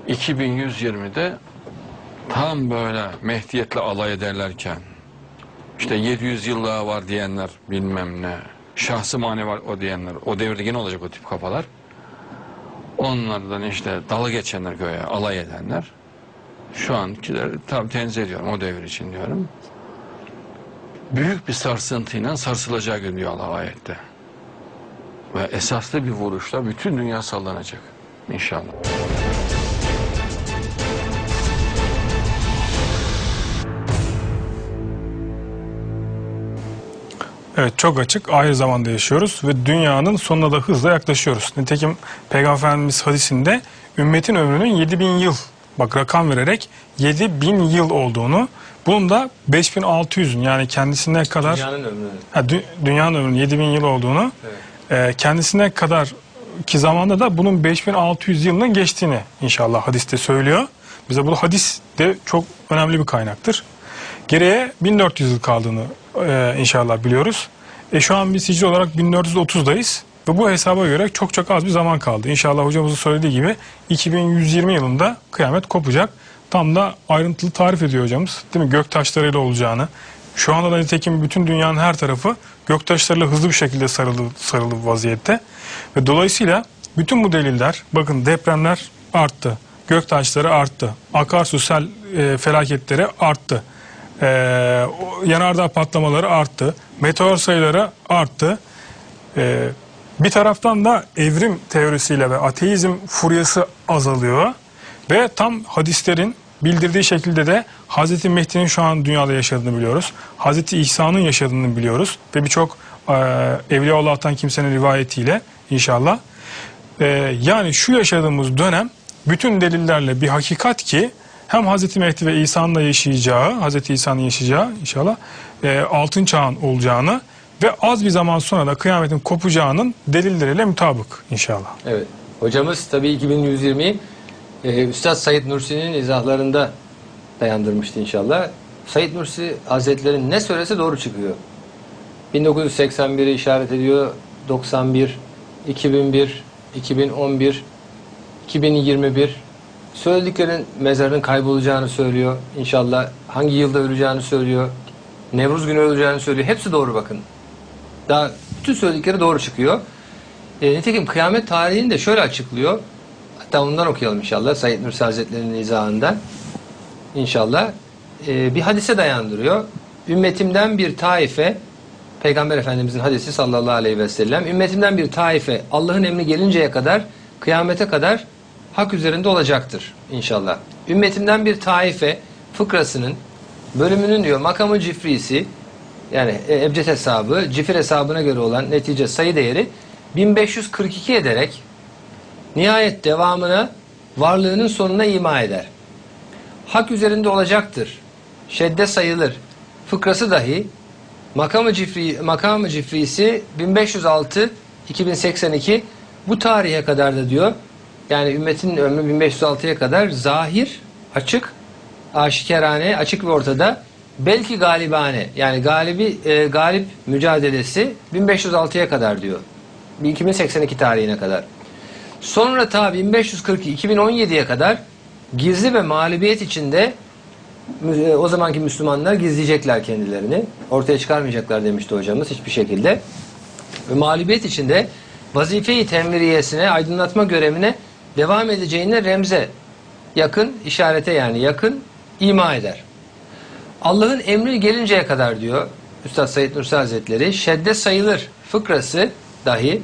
2120'de tam böyle Mehdiyet'le alay ederlerken, işte 700 yıl daha var diyenler, bilmem ne, şahsı mani var o diyenler, o devirde yine olacak o tip kafalar. Onlardan işte dalga geçenler, göğe alay edenler, şu ankileri tabi tenzih ediyorum o devir için diyorum. Büyük bir sarsıntıyla sarsılacağı gün diyor Allah ayette. Ve esaslı bir vuruşla bütün dünya sallanacak inşallah. Evet, çok açık, ahir zamanda yaşıyoruz ve dünyanın sonuna da hızla yaklaşıyoruz. Nitekim Peygamber Efendimiz hadisinde ümmetin ömrünün 7000 yıl, bak rakam vererek 7000 yıl olduğunu, bunun da 5600'ün yani kendisine kadar Dünyanın ömrünün. Dünyanın ömrünün 7000 yıl olduğunu, kendisine kadar ki zamanda da bunun 5600 yılının geçtiğini inşallah hadiste söylüyor. Bize bu hadis de çok önemli bir kaynaktır. Geriye 1400 yıl kaldığını inşallah biliyoruz. Şu an biz hicri olarak 1430'dayız ve bu hesaba göre çok çok az bir zaman kaldı. İnşallah hocamızın söylediği gibi 2120 yılında kıyamet kopacak. Tam da ayrıntılı tarif ediyor hocamız. Değil mi? Göktaşlarıyla olacağını. Şu anda da nitekim bütün dünyanın her tarafı göktaşlarıyla hızlı bir şekilde sarılı vaziyette. Ve dolayısıyla bütün bu deliller, bakın depremler arttı, göktaşları arttı, akarsu sel felaketleri arttı. Yanardağ patlamaları arttı, meteor sayıları arttı. Bir taraftan da evrim teorisiyle ve ateizm furyası azalıyor ve tam hadislerin bildirdiği şekilde de Hazreti Mehdi'nin şu an dünyada yaşadığını biliyoruz. Hazreti İsa'nın yaşadığını biliyoruz ve birçok Evliyaullah'tan kimsenin rivayetiyle inşallah. Yani şu yaşadığımız dönem bütün delillerle bir hakikat ki hem Hazreti Mehdi ve İsa'nın da yaşayacağı, Hazreti İsa'nın yaşayacağı inşallah altın çağın olacağını ve az bir zaman sonra da kıyametin kopacağının delilleriyle mutabık inşallah. Evet. Hocamız tabii 2120'yi Üstad Said Nursi'nin izahlarında dayandırmıştı inşallah. Said Nursi Hazretleri ne söylese doğru çıkıyor. 1981'i işaret ediyor, 91, 2001, 2011, 2021 söylediklerin mezarının kaybolacağını söylüyor. İnşallah hangi yılda öleceğini söylüyor. Nevruz günü öleceğini söylüyor. Hepsi doğru bakın. Daha bütün söyledikleri doğru çıkıyor. Nitekim kıyamet tarihini de şöyle açıklıyor. Hatta ondan okuyalım inşallah. Said Nursi Hazretleri'nin izahından. İnşallah. Bir hadise dayandırıyor. Ümmetimden bir taife, Peygamber Efendimizin hadisi sallallahu aleyhi ve sellem, ümmetimden bir taife Allah'ın emri gelinceye kadar, kıyamete kadar hak üzerinde olacaktır inşallah. Ümmetimden bir taife fıkrasının bölümünün diyor makamı cifrisi, yani ebced hesabı, cifir hesabına göre olan netice sayı değeri 1542 ederek nihayet devamına varlığının sonuna ima eder. Hak üzerinde olacaktır. Şedde sayılır. Fıkrası dahi makamı cifrisi 1506 2082 bu tarihe kadar da diyor. Yani ümmetin ömrü 1506'ya kadar zahir, açık, aşikarane, açık ve ortada, belki galibane, yani galip mücadelesi 1506'ya kadar diyor. 2082 tarihine kadar. Sonra ta 1542-2017'ye kadar gizli ve mağlubiyet içinde o zamanki Müslümanlar gizleyecekler kendilerini. Ortaya çıkarmayacaklar demişti hocamız hiçbir şekilde. Ve mağlubiyet içinde vazife-i tenviriyesine, aydınlatma görevine devam edeceğine remze, yakın, işarete yani yakın, ima eder. Allah'ın emri gelinceye kadar diyor Üstad Said Nursi Hazretleri, şedde sayılır fıkrası dahi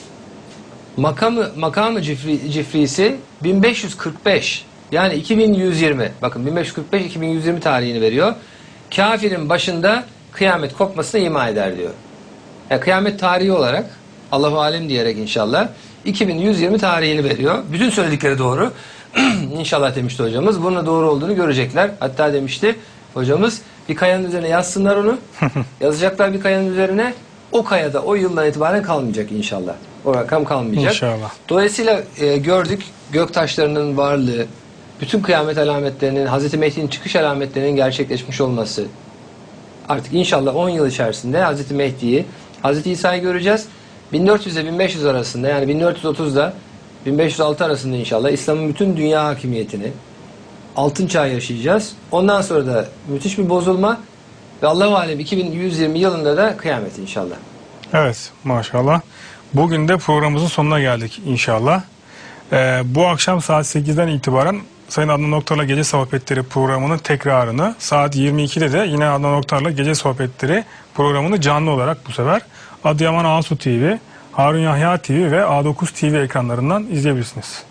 makamı cifrisi 1545 yani 2120, bakın 1545-2120 tarihini veriyor. Kafirin başında kıyamet kopmasına ima eder diyor. Yani kıyamet tarihi olarak Allahu alem diyerek inşallah 2120 tarihini veriyor. Bütün söyledikleri doğru. İnşallah demişti hocamız. Bunun doğru olduğunu görecekler. Hatta demişti hocamız bir kayanın üzerine yazsınlar onu. Yazacaklar bir kayanın üzerine. O kayada o yıldan itibaren kalmayacak inşallah. O rakam kalmayacak. İnşallah. Dolayısıyla gördük göktaşlarının varlığı, bütün kıyamet alametlerinin, Hazreti Mehdi'nin çıkış alametlerinin gerçekleşmiş olması. Artık inşallah 10 yıl içerisinde Hazreti Mehdi'yi, Hazreti İsa'yı göreceğiz. 1400 ile 1500 arasında, yani 1430'da 1506 arasında inşallah İslam'ın bütün dünya hakimiyetini, altın çağ yaşayacağız. Ondan sonra da müthiş bir bozulma ve Allahu alem 2120 yılında da kıyamet inşallah. Evet, maşallah. Bugün de programımızın sonuna geldik inşallah. Bu akşam saat 8'den itibaren Sayın Adnan Oktar'la Gece Sohbetleri programının tekrarını, saat 22'de de yine Adnan Oktar'la Gece Sohbetleri programını canlı olarak bu sefer Adıyaman Asu TV, Harun Yahya TV ve A9 TV ekranlarından izleyebilirsiniz.